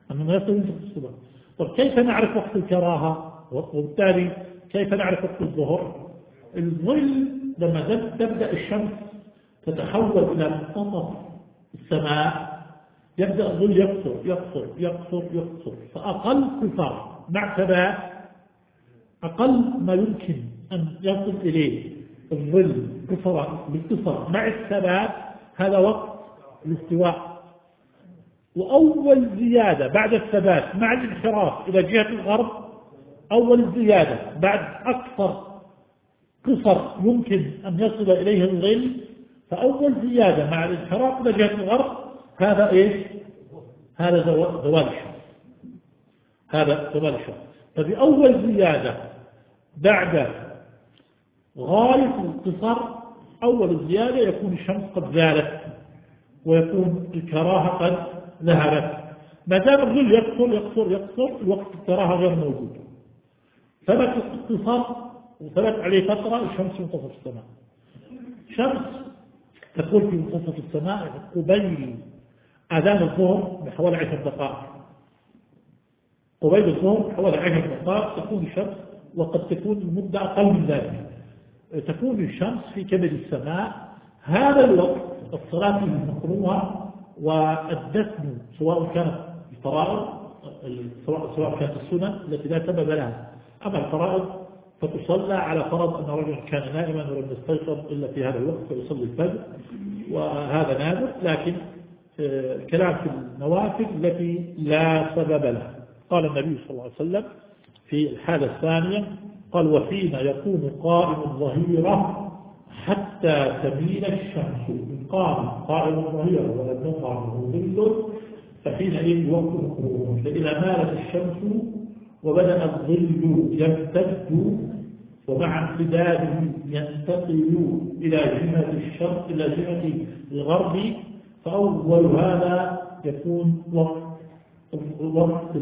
طب كيف نعرف وقت الكراهة؟ وبالتالي كيف نعرف وقت الظهر؟ الظل لما تبدأ الشمس تتحول إلى منتصف السماء يبدأ الظل يقصر فأقل قصر مع ثبات أقل ما يمكن أن يصل إليه الظل باختصار مع الثبات هذا وقت الاستواء. وأول زيادة بعد الثبات مع الانحراف إلى جهة الغرب، أول زيادة بعد أكثر قصر يمكن أن يصل إليه الظل، فأول زيادة مع الانحراف إلى جهة الغرب هذا إيش؟ هذا زوال الشمس. فبأول زيادة بعد غاية القصر أول الزيادة يكون الشمس قد زالت ويكون الكراهة قد ذهبت. ما دام الظل يقصر الوقت الكراهة غير موجود، ثبت الاقتصار وثبت عليه فترة الشمس في منتصف السماء. الشمس تكون في منتصف السماء قبيل أذان الظهر بحوالي 10 دقائق. قبيل الظهر حوالي 10 دقائق تكون الشمس، وقد تكون المدة أقل من ذلك. تكون الشمس في كبد السماء. هذا الوقت الصلاة المكروهة والدفن سواء كانت الفرائض سواء كانت السنن التي لا سبب لها. أما الفرائض فتصلى على فرض أن رجل كان نائما ولم يستيقظ إلا في هذا الوقت فيصلي الفجر، وهذا نادر. لكن الكلام في النوافل التي لا سبب لها. قال النبي صلى الله عليه وسلم في الحالة الثانية قال: وحين يكون قائم الظهيرة حتى تميل الشمس. إن قائم الظهيرة ولم يقع منه ظل فحينئذ وقت الخروج. فإذا مالت الشمس وبدأ الظل يمتد ومع امتداده ينتقل إلى جهة الشرق إلى جهة الغرب، فأول هذا يكون وقت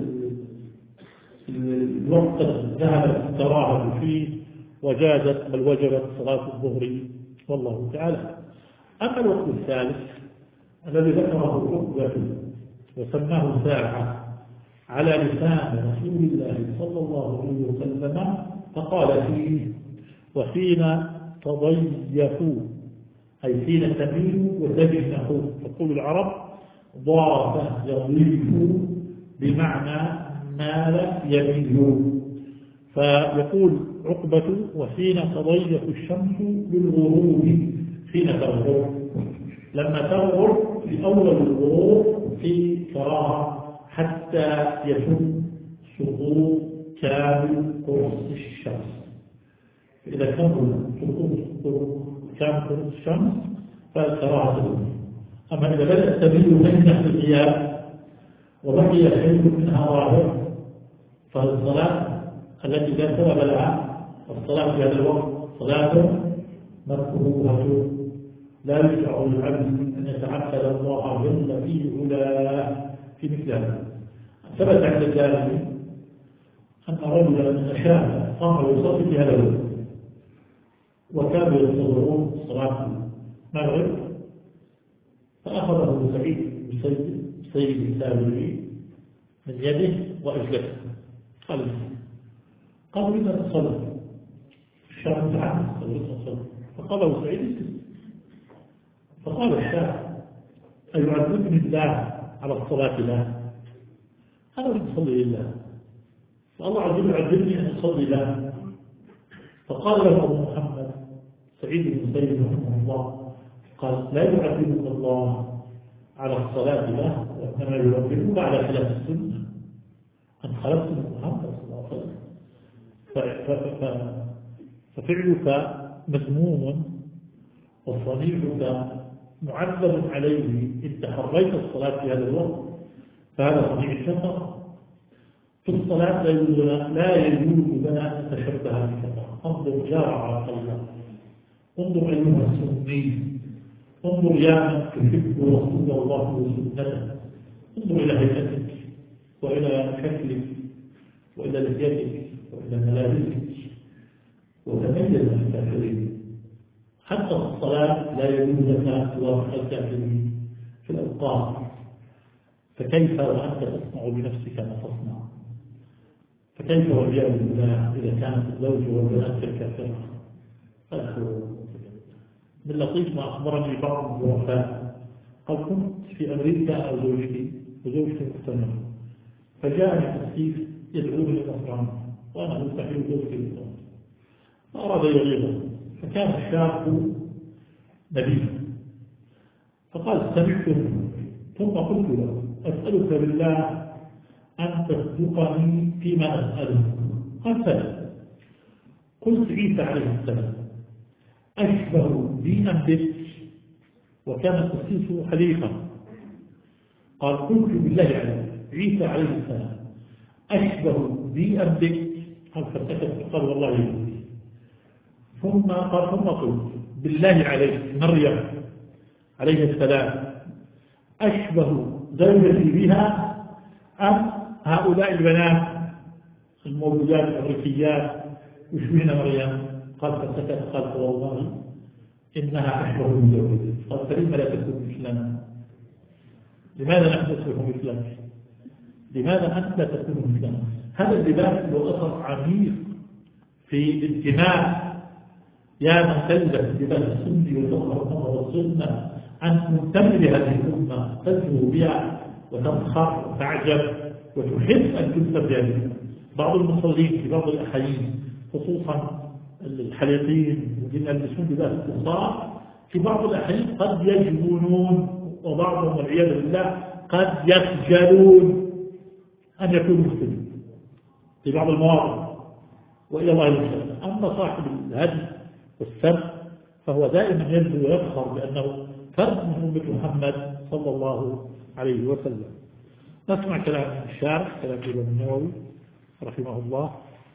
ذهبت الكراهة فيه وجازت بل وجبت صلاة الظهر والله تعالى. أما الوقت الثالث الذي ذكره عقبة وسماه ساعة على لسان رسول الله صلى الله عليه وسلم، فقال فيه: وحين تضيفوا، أي حين تميل وتجنحوا. تقول العرب: ضاف يضيف بمعنى مال يميل. فيقول عقبة: وحين تضيف الشمس بالغروب. حين تغرب، لما تغرب في أول الغروب في كراهة حتى يتم سقوط كامل قرص الشمس. إذا كان سقوط كامل قرص الشمس فالكراهة. أما إذا بدأت تميل من تحت الغياب وبقي شيء منها ظاهر فالصلاة التي لا سبب لها، الصلاة في هذا الوقت صلاة مكروهة لا يشرع للعبد أن يتعبد الله جل في علاه في مثل هذا. ثبت عند الدارمي أن رجلا شاب قام يصلي في هذا الوقت وكانوا ينتظرون صلاة المغرب، فأخذه سيد التابعي من يده وأجلسه. قالوا: لما تصلي؟ الشاب تعالى تصلي. فقال له سعيد: فقال الشاب: أيعذبني الله على الصلاة له؟ أنا أريد أصلي لله، فالله عز وجل يعذبني أن أصلي له. فقال له أبو محمد سعيد بن سيد رحمه الله: قال: لا يعذبك الله على الصلاة له، وإنما يعذبك على خلاف السنة، أن خلفت محمد صلى الله عليه وسلم. ففعلك مذموم وصنيعك معذب عليه إن تحريت الصلاة في هذا الوقت، فهذا صنيع الشفقة. في الصلاة لا يجوز لنا أن نتشبه بالشفقة. انظر يا رعاة الله، انظر أيها السني، انظر يا من تحب رسول الله وسنته، انظر إلى هيئتك وإلى شكلك وإلى لحيتك وإلى ملابسك وتميز عن الكافرين. حتى في الصلاة لا يجوز لك توافق الكافرين في الأوقات، فكيف وأنت تصنع بنفسك ما تصنع؟ فكيف والعياذ بالله إذا كانت الزوج والبنات كالكافرة؟ من لطيف ما أخبرني بعض الوفاة قال كنت في أمريكا أو زوجتي وزوجتي مقتنعة، فجاءني تسيس يدعوني للنصران وأنا مستحيل زوجتي للنصران، فأراد يغيظه، فكان الشاب نبيا، فقال سمعته، ثم قلت له أسألك بالله أن تصدقني فيما أسأله. قال فلا. قلت عيسى عليه السلام أشبه بي أم بك؟ وكان القسيس حديقا. قال قلت بالله عليه عيسى عليه السلام أشبه بي أم بك؟ قال فسكت، قال والله يهودي. ثم قلت بالله عليك مريم عليه السلام أشبه زوجتي بها أم هؤلاء البنات الموجودات الأمريكيات يشبهن مريم؟ قال فسكت، قال والله إنها أشبه بزوجتي. قال فلما لا تكون مثلنا؟ لماذا نحن نصبح مثلك؟ لماذا أنت لا تكون مثلنا؟ هذا اللباس له أثر عميق في الانتماء. يا من تلبس لباس السنة والأمة والسنة أن تنتمي لهذه الأمة، تزهو بها وتفخر وتعجب وتحب أن تنسب بها. بعض المصلين في بعض الأحيان خصوصا الحليقين الذين يلبسون لباس الكفار في بعض الأحيان قد يجبنون، وبعضهم والعياذ بالله قد يخجلون أن يكونوا مسلمين في بعض المواضع، وإلى الله المستعان. أما صاحب الهدي والسبت فهو دائما يبدو ويفخر بأنه فرد من أمة محمد صلى الله عليه وسلم. نسمع كلام الشارح، كلام الإمام النووي رحمه الله.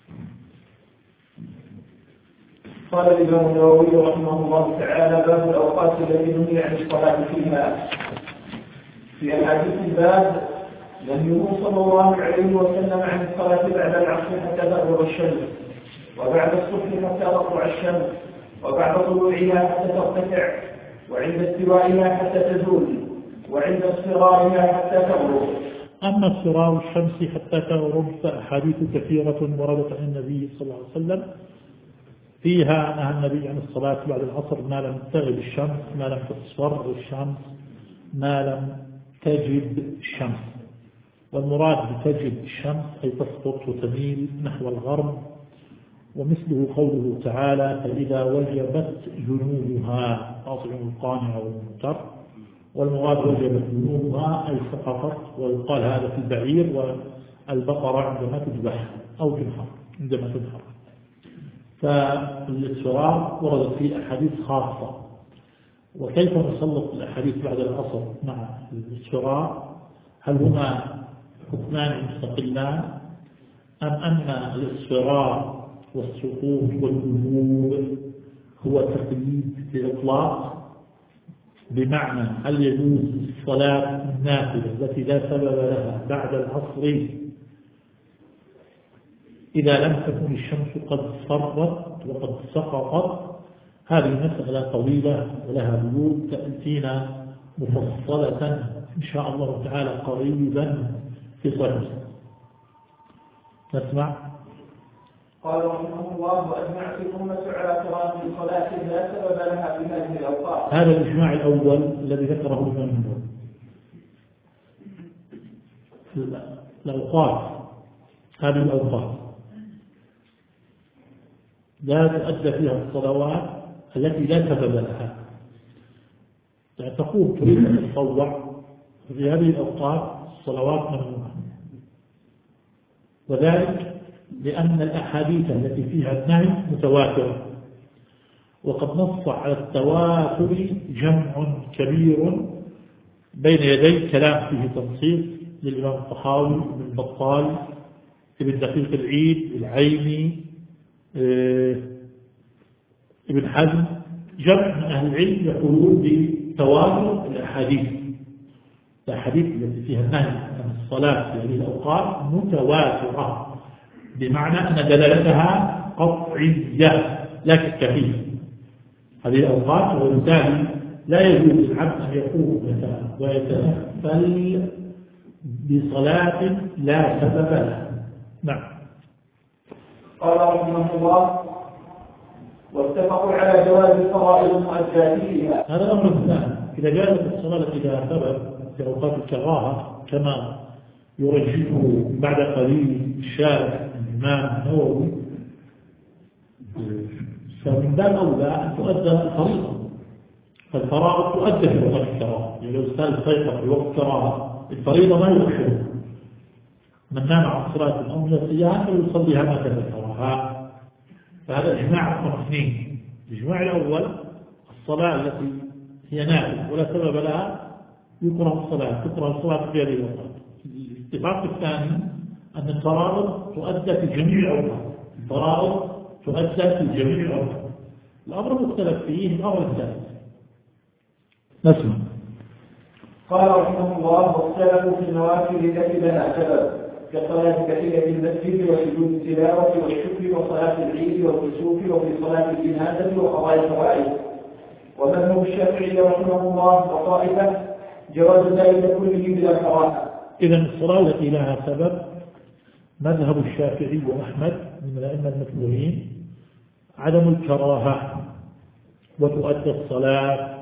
قال الإمام النووي رحمه الله تعالى: باب الأوقات التي نهي عن الصلاة فيها. في أحاديث الباب نهيه صلى الله عليه وسلم عن الصلاة بعد العصر حتى تغرب الشمس، وبعد الصبح حتى تطلع الشمس، وبعد طلوعها حتى ترتفع، وعند استوائها حتى تزول، وعند اصفرارها حتى تغرب. أما اصفرار الشمس حتى تغرب فأحاديث كثيرة وردت عن النبي صلى الله عليه وسلم فيها نهى النبي عن الصلاة بعد العصر ما لم تغب الشمس، ما لم تصفر الشمس، ما لم تجد الشمس. والمراد بتجد الشمس أي تسقط وتميل نحو الغرب، ومثله قوله تعالى: فإذا وجبت جنوبها أطعم القانع والممتر. والمراد وجبت جنوبها أي سقطت، ويقال هذا في البعير والبقرة عندما تذبح أو تنحر عندما تنحر. فالاصفرار وردت فيه أحاديث خاصة. وكيف نسلط الأحاديث بعد العصر مع الاصفرار؟ هل هما حكمان مستقلان، أم أن الاصفرار والسقوط والذهوب هو تقييد بإطلاق؟ بمعنى هل يجوز الصلاة النافلة التي لا سبب لها بعد العصر إذا لم تكن الشمس قد صرت وقد سقطت؟ هذه مسألة طويلة ولها بيوت تأتينا مفصلة إن شاء الله تعالى قريبا في صحيح. نسمع. قال رحمه الله: وأجمعت الأمة على كراهة صلاة لا سبب لها في هذه الأوقات. هذا الإجماع الأول الذي ذكره الإمام النووي. الأوقات، هذه الأوقات لا تؤدى فيها الصلوات التي لا سبب لها. يعني تقوم تريد أن تطوع في هذه الأوقات الصلوات ممنوعة، وذلك لأن الأحاديث التي فيها النهي متواترة، وقد نص على التواتر جمع كبير بين يدي كلام فيه تنصيص للإمام الطحاوي، ابن بطال، ابن دقيق العيد، العيني، ابن حزم. جمع من أهل العلم يقولون بتواتر الأحاديث التي فيها النهي عن الصلاة في هذه الأوقات متواترة، بمعنى أن دلالتها قطعية لا شك فيها هذه الأوقات. وبالتالي لا يجوز للعبد أن يقوم ويتنفل بصلاة لا سبب لها. نعم. قال رحمه الله: واتفقوا على جواز فرائض المؤدات فيها. هذا الأمر الثاني. إذا جازت الصلاة إذا ثبت في أوقات الكراهة كما يرجحه بعد قليل الشارع الإمام النووي، فمن باب أولى أن تؤدى الفريضة. فالفرائض تؤدى في وقت الكراهة، يعني لو استال السيطرة في وقت الكراهة الفريضة ما يؤخرها. من نام عن صلاة أو نسيها فيصليها متى الكراهة. فهذا إجماع رقم 2. الإجماع الأول الصلاة التي هي نافلة ولا سبب لها يكره الصلاة في هذه الأوقات. الاتفاق الثاني أن الفرائض تؤدى في جميع الأوقات. الفرائض تؤدى في جميع الأوقات. الأمر المختلف فيه الأمر الثالث. نسمع. قال رحمه الله: والسلف في النوافل التي لها سبب كصلاة تحية المسجد وسجود التلاوة والشكر وصلاة العيد والكسوف وفي صلاة الجنازة وقضاء الفوائد. ومذهب الشافعي رحمه الله وطائفة جواز ذلك كله بلا كراهة. إذا الصلاة التي لها سبب مذهب الشافعي وأحمد من الأئمة المتبوعين عدم الكراهة وتؤدى الصلاة.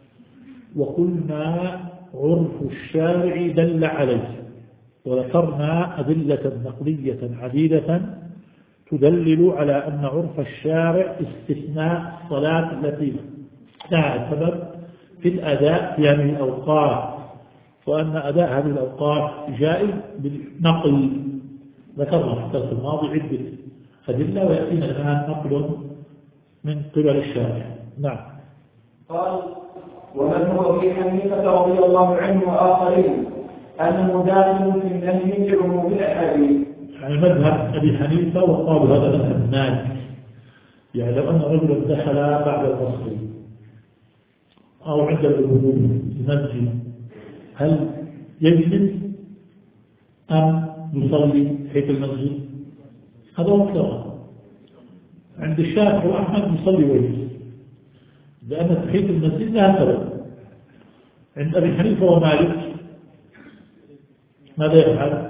وقلنا عرف الشارع دل عليه، وذكرنا أدلة نقلية عديدة تدلل على أن عرف الشارع استثناء الصلاة التي لها سبب في الأداء في هذه الأوقات، وأن أداء هذه الأوقات جائز بالنقل. ذكرنا في الدرس الماضي عدة أدلة ويأتينا الآن نقل من قبل الشارع. نعم. قال: ومذهب أبي حنيفة رضي الله عنه وآخرين أنه داخل في النهي بعموم الأحاديث. يعني مذهب أبي حنيفة وقالوا هذا مذهب مالك. يعني لو أن رجلا دخل بعد العصر أو عند الوضوء المسجد هل يجلس أم يصلي حيث المسجد؟ هذا هو الكلام. عند الشافعي وأحمد يصلي ويجلس لأن تحية المسجد لها سبب. عند أبي حنيفة ومالك ماذا يفعل؟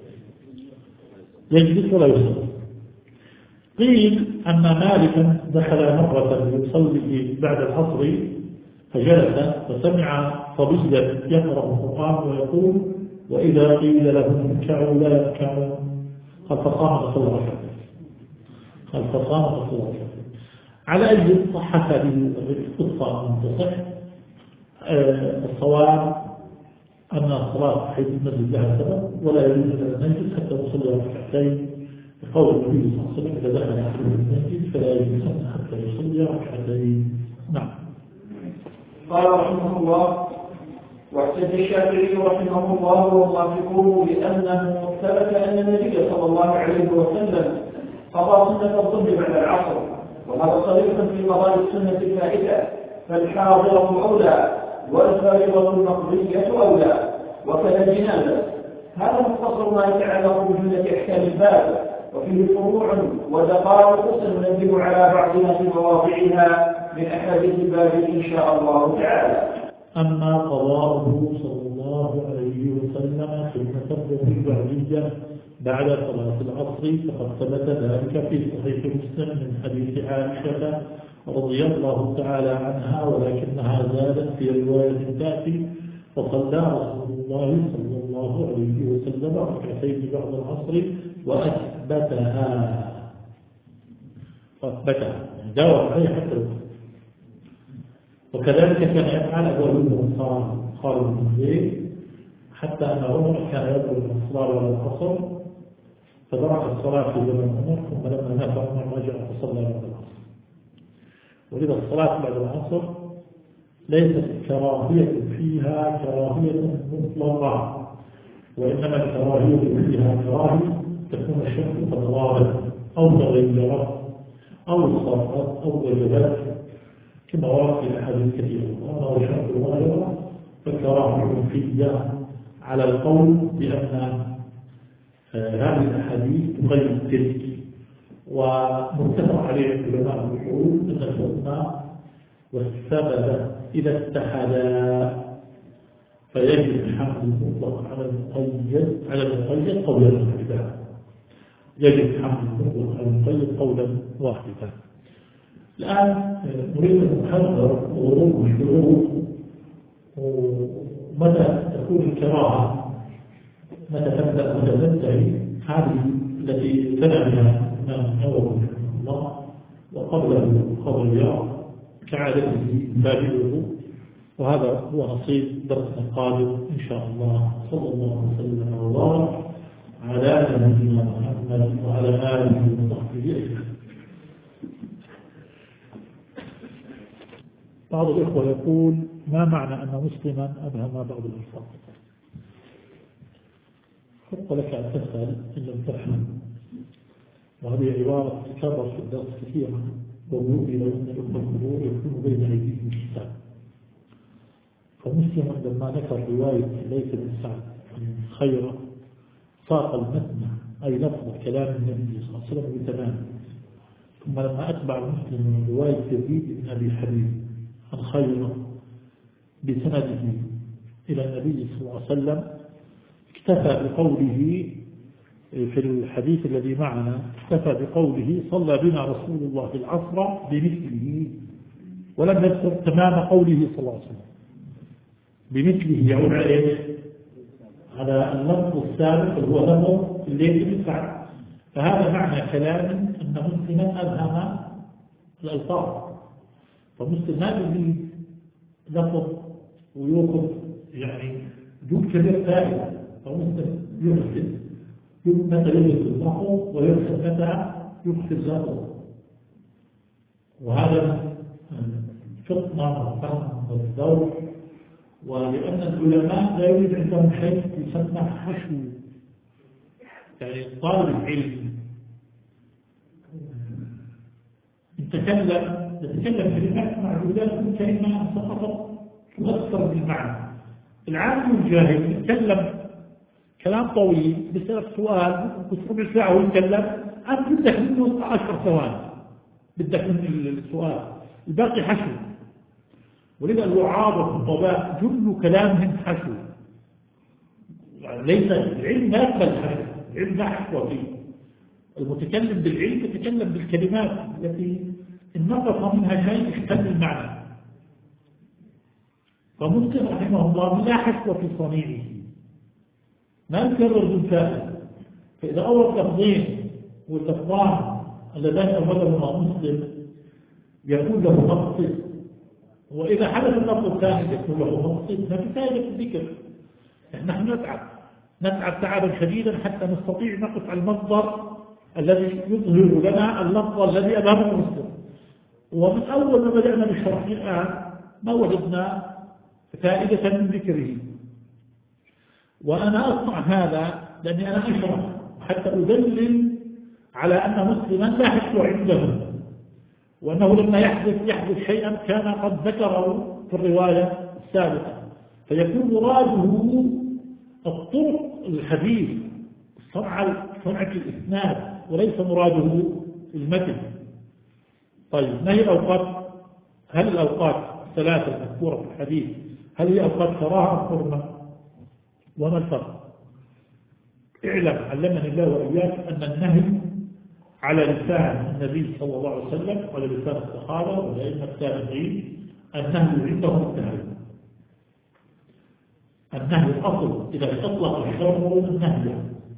يجلس ولا يصلي. قيل أن مالكا دخل مرة يصلي بعد العصر فجلس فسمع صبيا يقرأ القرآن ويقول: وإذا قيل لهم اركعوا لا يركعون. قال فقام صلى الله عليه وسلم. على أي صحة هذه القصة أن تصح؟ الصواب أن الصلاة حيث المسجد لها سبب ولا يجوز أن نجلس حتى نصلي ركعتين، بقول النبي صلى الله عليه وسلم: إذا دخل أحد المسجد فلا يجلس حتى يصلي ركعتين. نعم. قال رحمه الله: واحتج الشافعي رحمه الله ووافقوه بأنه ثبت أن النبي صلى الله عليه وسلم قضى سنة الظهر بعد العصر، وهذا صريح في قضاء السنة الفائتة، فالحاضرة أولى والفارضة المقضية أولى، وكذا الجنازة. هذا مختصر ما يتعلق بجملة أحكام الباب، وفيه فروع ودقائق سننبه على بعضها في مواضعها من أحاديث الباب إن شاء الله تعالى. أما قضاؤه صلى الله عليه وسلم سنة الظهر البعدية بعد صلاة العصر فقد ثبت ذلك في صحيح مسلم من حديث عائشة رضي الله تعالى عنها، ولكنها زادت في رواية تأتي: فصلى رسول الله صلى الله عليه وسلم ركعتين بعد العصر وأثبتها يعني داوم عليه حتى الوقت. وكذلك كان يفعل أبو أيوب خالد بن زيد، حتى أن عمر كان يضرب الصلاة على العصر فدرك الصلاة في زمن عمر، ثم لما مات عمر رجع فصلى بعد العصر. ولذا الصلاة بعد العصر ليست كراهية فيها كراهية مطلقة، وإنما الكراهية فيها كراهية تكون الشمس قد غابت أو تغيرت أو صارت أو غيرت كما ورد في أحاديث كثيرة. وأما الشمس الغيرة فالكراهية فيها على القول بأن هذه الأحاديث تغير تلك، ومتفق عليه العلماء الحقوق أن الحكم والسبب إذا اتحدا فيجب حمل المطلق على المقيد قولا واحدا. يجب حمل المطلق على المقيد قولا واحدا. الآن نريد أن نحذر غروب الشروط ومتى تكون الكراهة، متى تبدأ ومتى تنتهي، هذه التي ابتدى بها الإمام النووي رحمه الله، وقبله قول اليوم كعادته بابه. وهذا هو نصيب درسنا القادم إن شاء الله. صلى الله وسلم وبارك على نبينا محمد وعلى آله وصحبه أجمعين. بعض الإخوة يقول: ما معنى أن مسلما أبهم بعض الألفاظ؟ حق لك أن تسأل إن لم تفهم، وهذه عبارة تكرر في الدرس كثيرا، ويؤدي لو أن الأخوة الحضور يكون بين أيديهم الكتاب. فمسلما لما ذكر رواية ليث بن سعد عن خيرة ساق المتن أي لفظ كلام النبي صلى الله عليه وسلم بتمام، ثم لما أتبع مسلم من رواية يزيد بن أبي حبيب عن خيرة بسنده إلى النبي صلى الله عليه وسلم، اكتفى بقوله في الحديث الذي معنا، اكتفى بقوله صلى بنا رسول الله العصر بمثله، ولم يذكر تمام قوله صلى الله عليه وسلم. بمثله يعود على اللفظ السابق اللي هو لفظ الليث بن سعد. فهذا معنى كلام أن مسلما أبهم الألفاظ. فمسلم ما يزيد لفظ ويوقف يعني جود كبير فائدة. فمسلم يحسن متى يجلس اللفظ ويحسن متى يحسن لفظ. وهذا الفطنة والفهم والذوق. ولأن العلماء لا يوجد عندهم شيء يسمى حشو، يعني طالب العلم يتكلم كلمات معدودات كلمة سقطت تؤثر بالمعنى. العالم الجاهل يتكلم كلام طويل بسبب سؤال ربع ساعة ويتكلم، أنت بدك منه 10 ثواني بدك من السؤال، الباقي حشو. ولذا الوعاظ والخطباء جل كلامهم حشو، يعني ليس العلم لا يقبل حشو، العلم لا حشو فيه. المتكلم بالعلم يتكلم بالكلمات التي إن نقص منها شيء اختل المعنى. فمسلم رحمه الله لا حشو في صنيعه، ما يكرر بالفائدة. فإذا أول لفظين واللفظان اللذان أولهما مسلم يكون له مقصد، وإذا حدث اللفظ الثاني يكون له مقصد، ما في فائدة الذكر. نحن نتعب تعبا شديدا حتى نستطيع نقف على المصدر الذي يظهر لنا اللفظ الذي أمامه مسلم. ومن أول ما بدأنا بالشرح الآن ما وجدنا فائدة من ذكره. وأنا أصنع هذا لأني أنا أشرح حتى أدلل على أن مسلما لا حشو عنده، وأنه لما يحدث شيئا كان قد ذكره في الرواية السابقة، فيكون مراده الطرق الحديث صنعة الإسناد وليس مراده المتن. طيب ما هي الأوقات؟ هل الأوقات الثلاثة المذكورة في الحديث هل هي أوقات كراهة أم حرمة؟ وما الفرق؟ اعلم علمني الله وإياك أن النهي على لسان النبي صلى الله عليه وسلم وعلى لسان الصحابة والأئمة التابعين النهي عندهم التحريم. النهي الأصل إذا أطلق الشرع النهي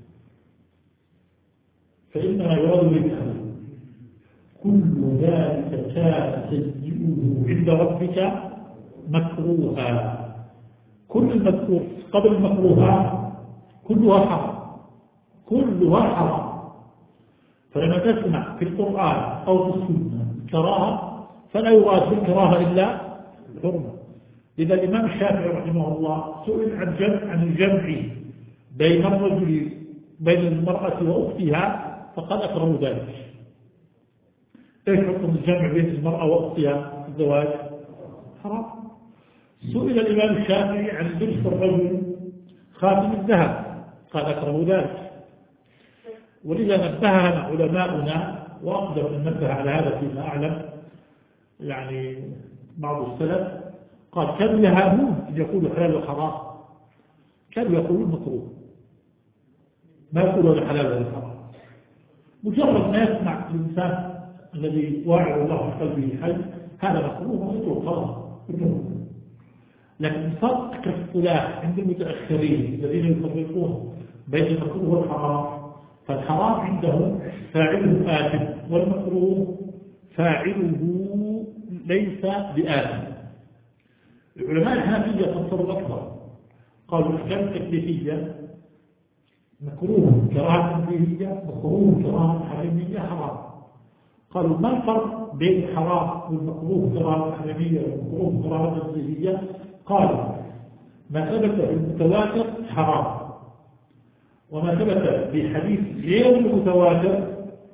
فإنما يراد به التحريم. كل ذلك كان سيئه عند ربك مكروها. كل المذكور قبل المكروهات كلها حرام، كلها حرام. فلما تسمع في القرآن أو في السنة كراهة فلا يراد بالكراهة إلا الحرمة. إذا الإمام الشافعي رحمه الله سئل عن الجمع بين الرجل بين المرأة وأختها فقال أكره ذلك. إيش حكم الجمع بين المرأة وأختها في الزواج؟ حرام. سئل الإمام الشافعي عن لبس الرجل خاتم الذهب قال أكره ذلك. ولذا نبهنا علماؤنا وأقدر أن ننبه على هذا فيما أعلم، يعني بعض السلف قال كانوا يهابون أن يقولوا حلال وحرام، كانوا يقولون مكروه ما يقولون حلال ولا حرام. مجرد ما يسمع الإنسان الذي واعي الله في قلبه حي هذا مكروه ومكروه خلاص. لكن فرق كالصلاح عند المتأخرين الذين يفرقون بين المكروه والحرام، فالحرام عندهم فاعله آثم والمكروه فاعله ليس بآثم. العلماء الحنفية فسروا أكثر، قالوا الأحكام التكليفية مكروه كراهة تنزيهية، مكروه كراهة تحريمية، حرام. قالوا ما الفرق بين الحرام والمكروه كراهة تحريمية والمكروه كراهة تنزيهية؟ قالوا ما ثبت في المتواتر حرام، وما ثبت في حديث غير المتواتر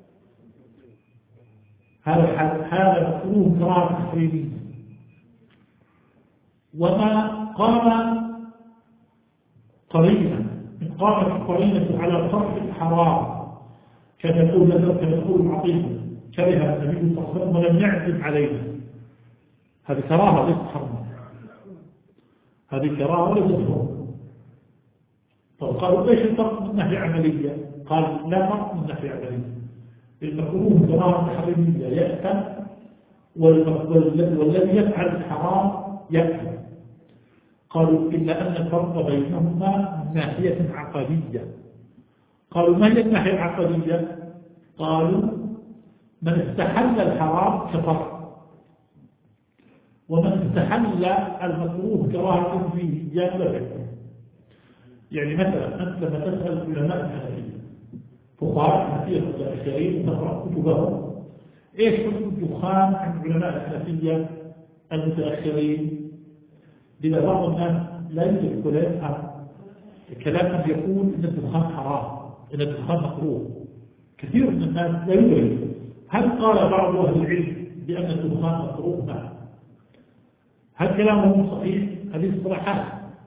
هذا مكروه كراهة تحريمية. وما قام قرينة إن قامت القرينة على صرف الحرام كان يقول عقيدة كره النبي صلى الله عليه وسلم ولم يعزم علينا، هذه كراهة ليست حرام، هذه كراهة ليست حرام. طب قالوا ايش الفرق من ناحية عملية؟ قال لا فرق من ناحية عملية، المكروه كراهة تحريمية يأثم، والذي يفعل الحرام يأثم. قالوا إلا أن الفرق بينهما من ناحية عقدية. قالوا ما هي الناحية العقدية؟ قالوا من استحل الحرام كفر، ومن استحل المكروه كراهة فيه لا يكفر. يعني مثلا أنت لما تسأل علماء الحنفية فقهاء الحنفية المتأخرين وتقرأ كتبهم إيش حكم الدخان عند علماء الحنفية المتأخرين؟ لذا بعض الناس لا يوجد ولا يفهم الكلام يقول إن الدخان حرام، إن الدخان مكروه. كثير من الناس لا يدرك هل قال بعض أهل العلم بأن الدخان مكروه؟ نعم. هل كلامهم صحيح؟ هذه اصطلاحات.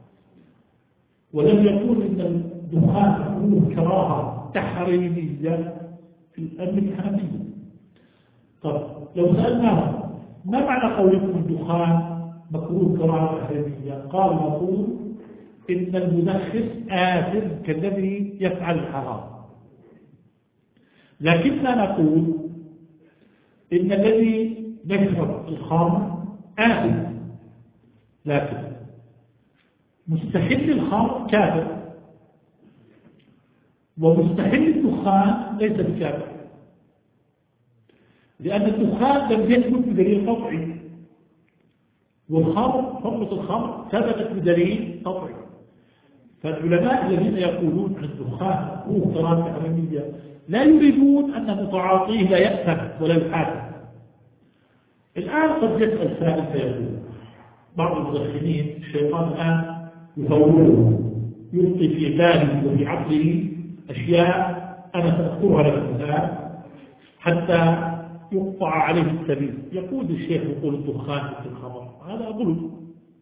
ولم يقول إن الدخان مكروه كراهة تحريمية في الأمر الحنفية. طب لو سألناهم ما معنى قولكم الدخان مكروه كراهة تحريمية؟ قال نقول إن المدخن آثم كالذي يفعل الحرام، لكننا نقول إن الذي يشرب الخمر آثم، لكن مستحل الخمر كافر، ومستحل الدخان ليس بكافر، لأن الدخان لم يثبت بدليل قطعي، والخمر حرمة الخمر ثبتت بدليل قطعي. فالعلماء الذين يقولون عن الدخان مكروه كراهة تحريمية لا يريدون أن متعاطيه لا يأثم ولا يحاسب. الآن قد يسأل سائل فيقول بعض المدخنين الشيطان الآن يفوره، يلقي في باله وفي عقله أشياء أنا سأذكرها لكم الآن حتى يقطع عليه السبيل. يقول الشيخ يقول الدخان في الخمر، هذا أقول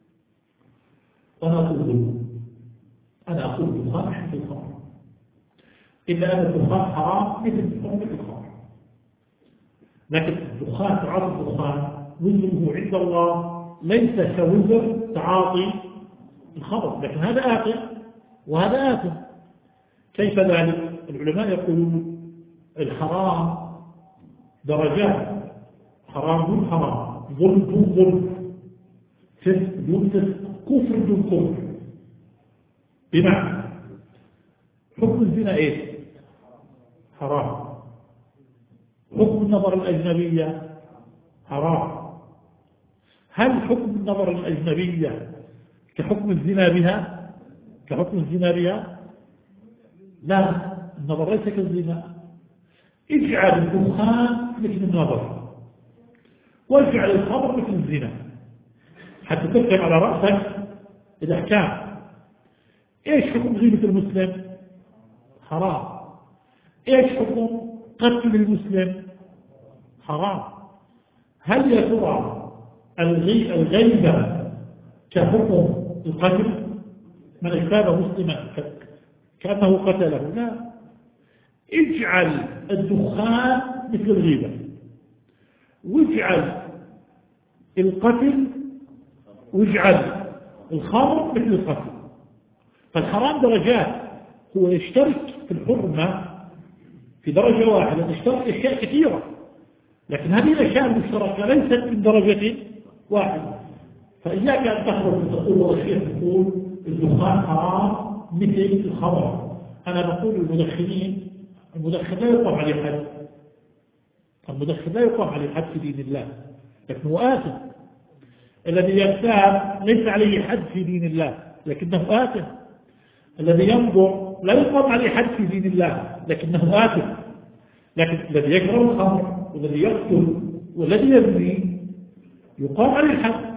أنا أقول الدخان في الخمر، إلا أن الدخان حرام مثل الخمر، لكن الدخان تعاطي الدخان وزنه عند الله ليس كوزر تعاطي الخمر، لكن هذا آثم وهذا آثم. كيف ذلك؟ العلماء يقولون الحرام درجات، حرام دون حرام، ظلم دون ظلم، فسق دون فسق، كفر دون كفر. بمعنى حكم الزنا ايش؟ حرام. حكم النظر الأجنبية حرام. هل حكم النظر الأجنبية كحكم الزنا بها؟ كحكم الزنا بها؟ لا، النظر ليس كالزنا. اجعل الدخان مثل النظر، واجعل الخمر مثل الزنا، حتى تفهم على رأسك الأحكام. ايش حكم غيبة المسلم؟ حرام. ايش حكم قتل المسلم؟ حرام. هل يا ترى الغيبة كحكم القتل؟ من اغتاب مسلما كأنه قتله؟ لا. اجعل الدخان مثل الغيبة، واجعل القتل، واجعل الخمر مثل القتل. فالحرام درجات، هو يشترك في الحرمة في درجة واحدة، يشترك أشياء كثيرة، لكن هذه الأشياء المشتركة ليست من درجة واحدة. فإياك أن تخرج وتقول والشيخ يقول الدخان حرام مثل الخمر. أنا بقول المدخنين، المدخن لا يقام عليه حد، المدخن لا يقام عليه حد في دين الله، لكنه آثم. الذي يغتاب ليس عليه حد في دين الله لكنه آثم. الذي ينظر لا يقام عليه حد في دين الله لكنه آثم. لكن الذي يشرب الخمر والذي يقتل والذي يزني يقام عليه الحد.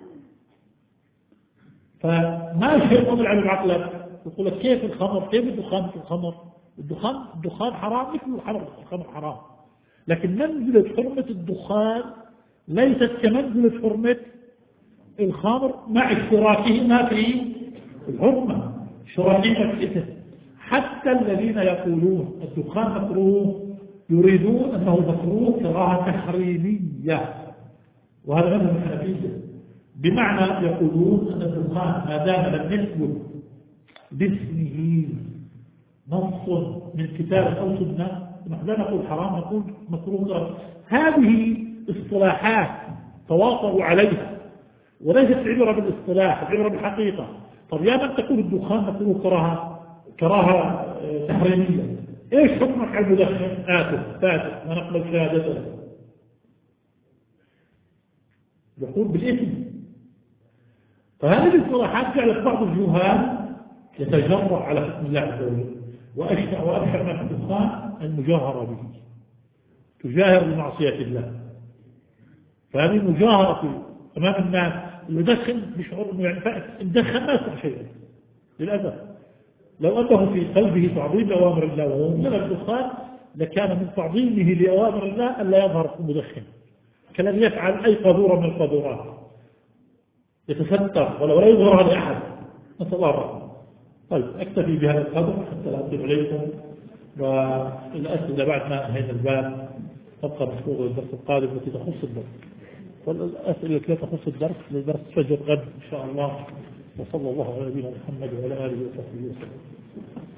فما الشيء يطلع على عقلك يقول لك كيف الخمر، كيف الدخان في الخمر؟ الدخان حرام مثل الخمر حرام، لكن منزلة حرمة الدخان ليست كمنزلة حرمة الخمر مع اشتراكهما في الحرمة، اشتراكهما في الإثم. حتى الذين يقولون الدخان مكروه يريدون أنه مكروه كراهة تحريمية، وهذا مذهب الحنفية، بمعنى يقولون أن الدخان ما دام لم يثبت باسمه نص من كتاب أو سنة نحن لا نقول حرام، نقول مكروه. هذه اصطلاحات تواصلوا عليها وليست عبرة بالاصطلاح، عبرة بالحقيقة. طب يا من تقول الدخان مكروه كراهة تحريمية، ايش حكمك على المدخن؟ فاسد ونقبل شهادته، يقول بالإثم. فهذه الاصطلاحات جعلت بعض الجهال يتجرأ على حكم الله عز وجل. وأبشع ما في الدخان المجاهرة به، تجاهر بمعصية الله. فهذه مجاهرة أمام الناس. المدخن يشعر أنه يعني فإن ما يصنع شيئا للأسف. لو أنه في قلبه تعظيم لأوامر الله وهو من الدخان لكان من تعظيمه لأوامر الله ألا يظهر المدخن كلام يفعل أي قذورة من القذورات، يتستر ولا يظهر لأحد، نسأل الله الرحمة. طيب أكتفي بهذا القدر حتى لا أطيل عليكم، والأسئلة بعد ما انهينا الباب تبقى مشروع الدرس القادم التي تخص الدرس، والأسئلة التي لا تخص الدرس لدرس فجر غد إن شاء الله. وصلى الله على نبينا محمد وعلى آله وصحبه وسلم.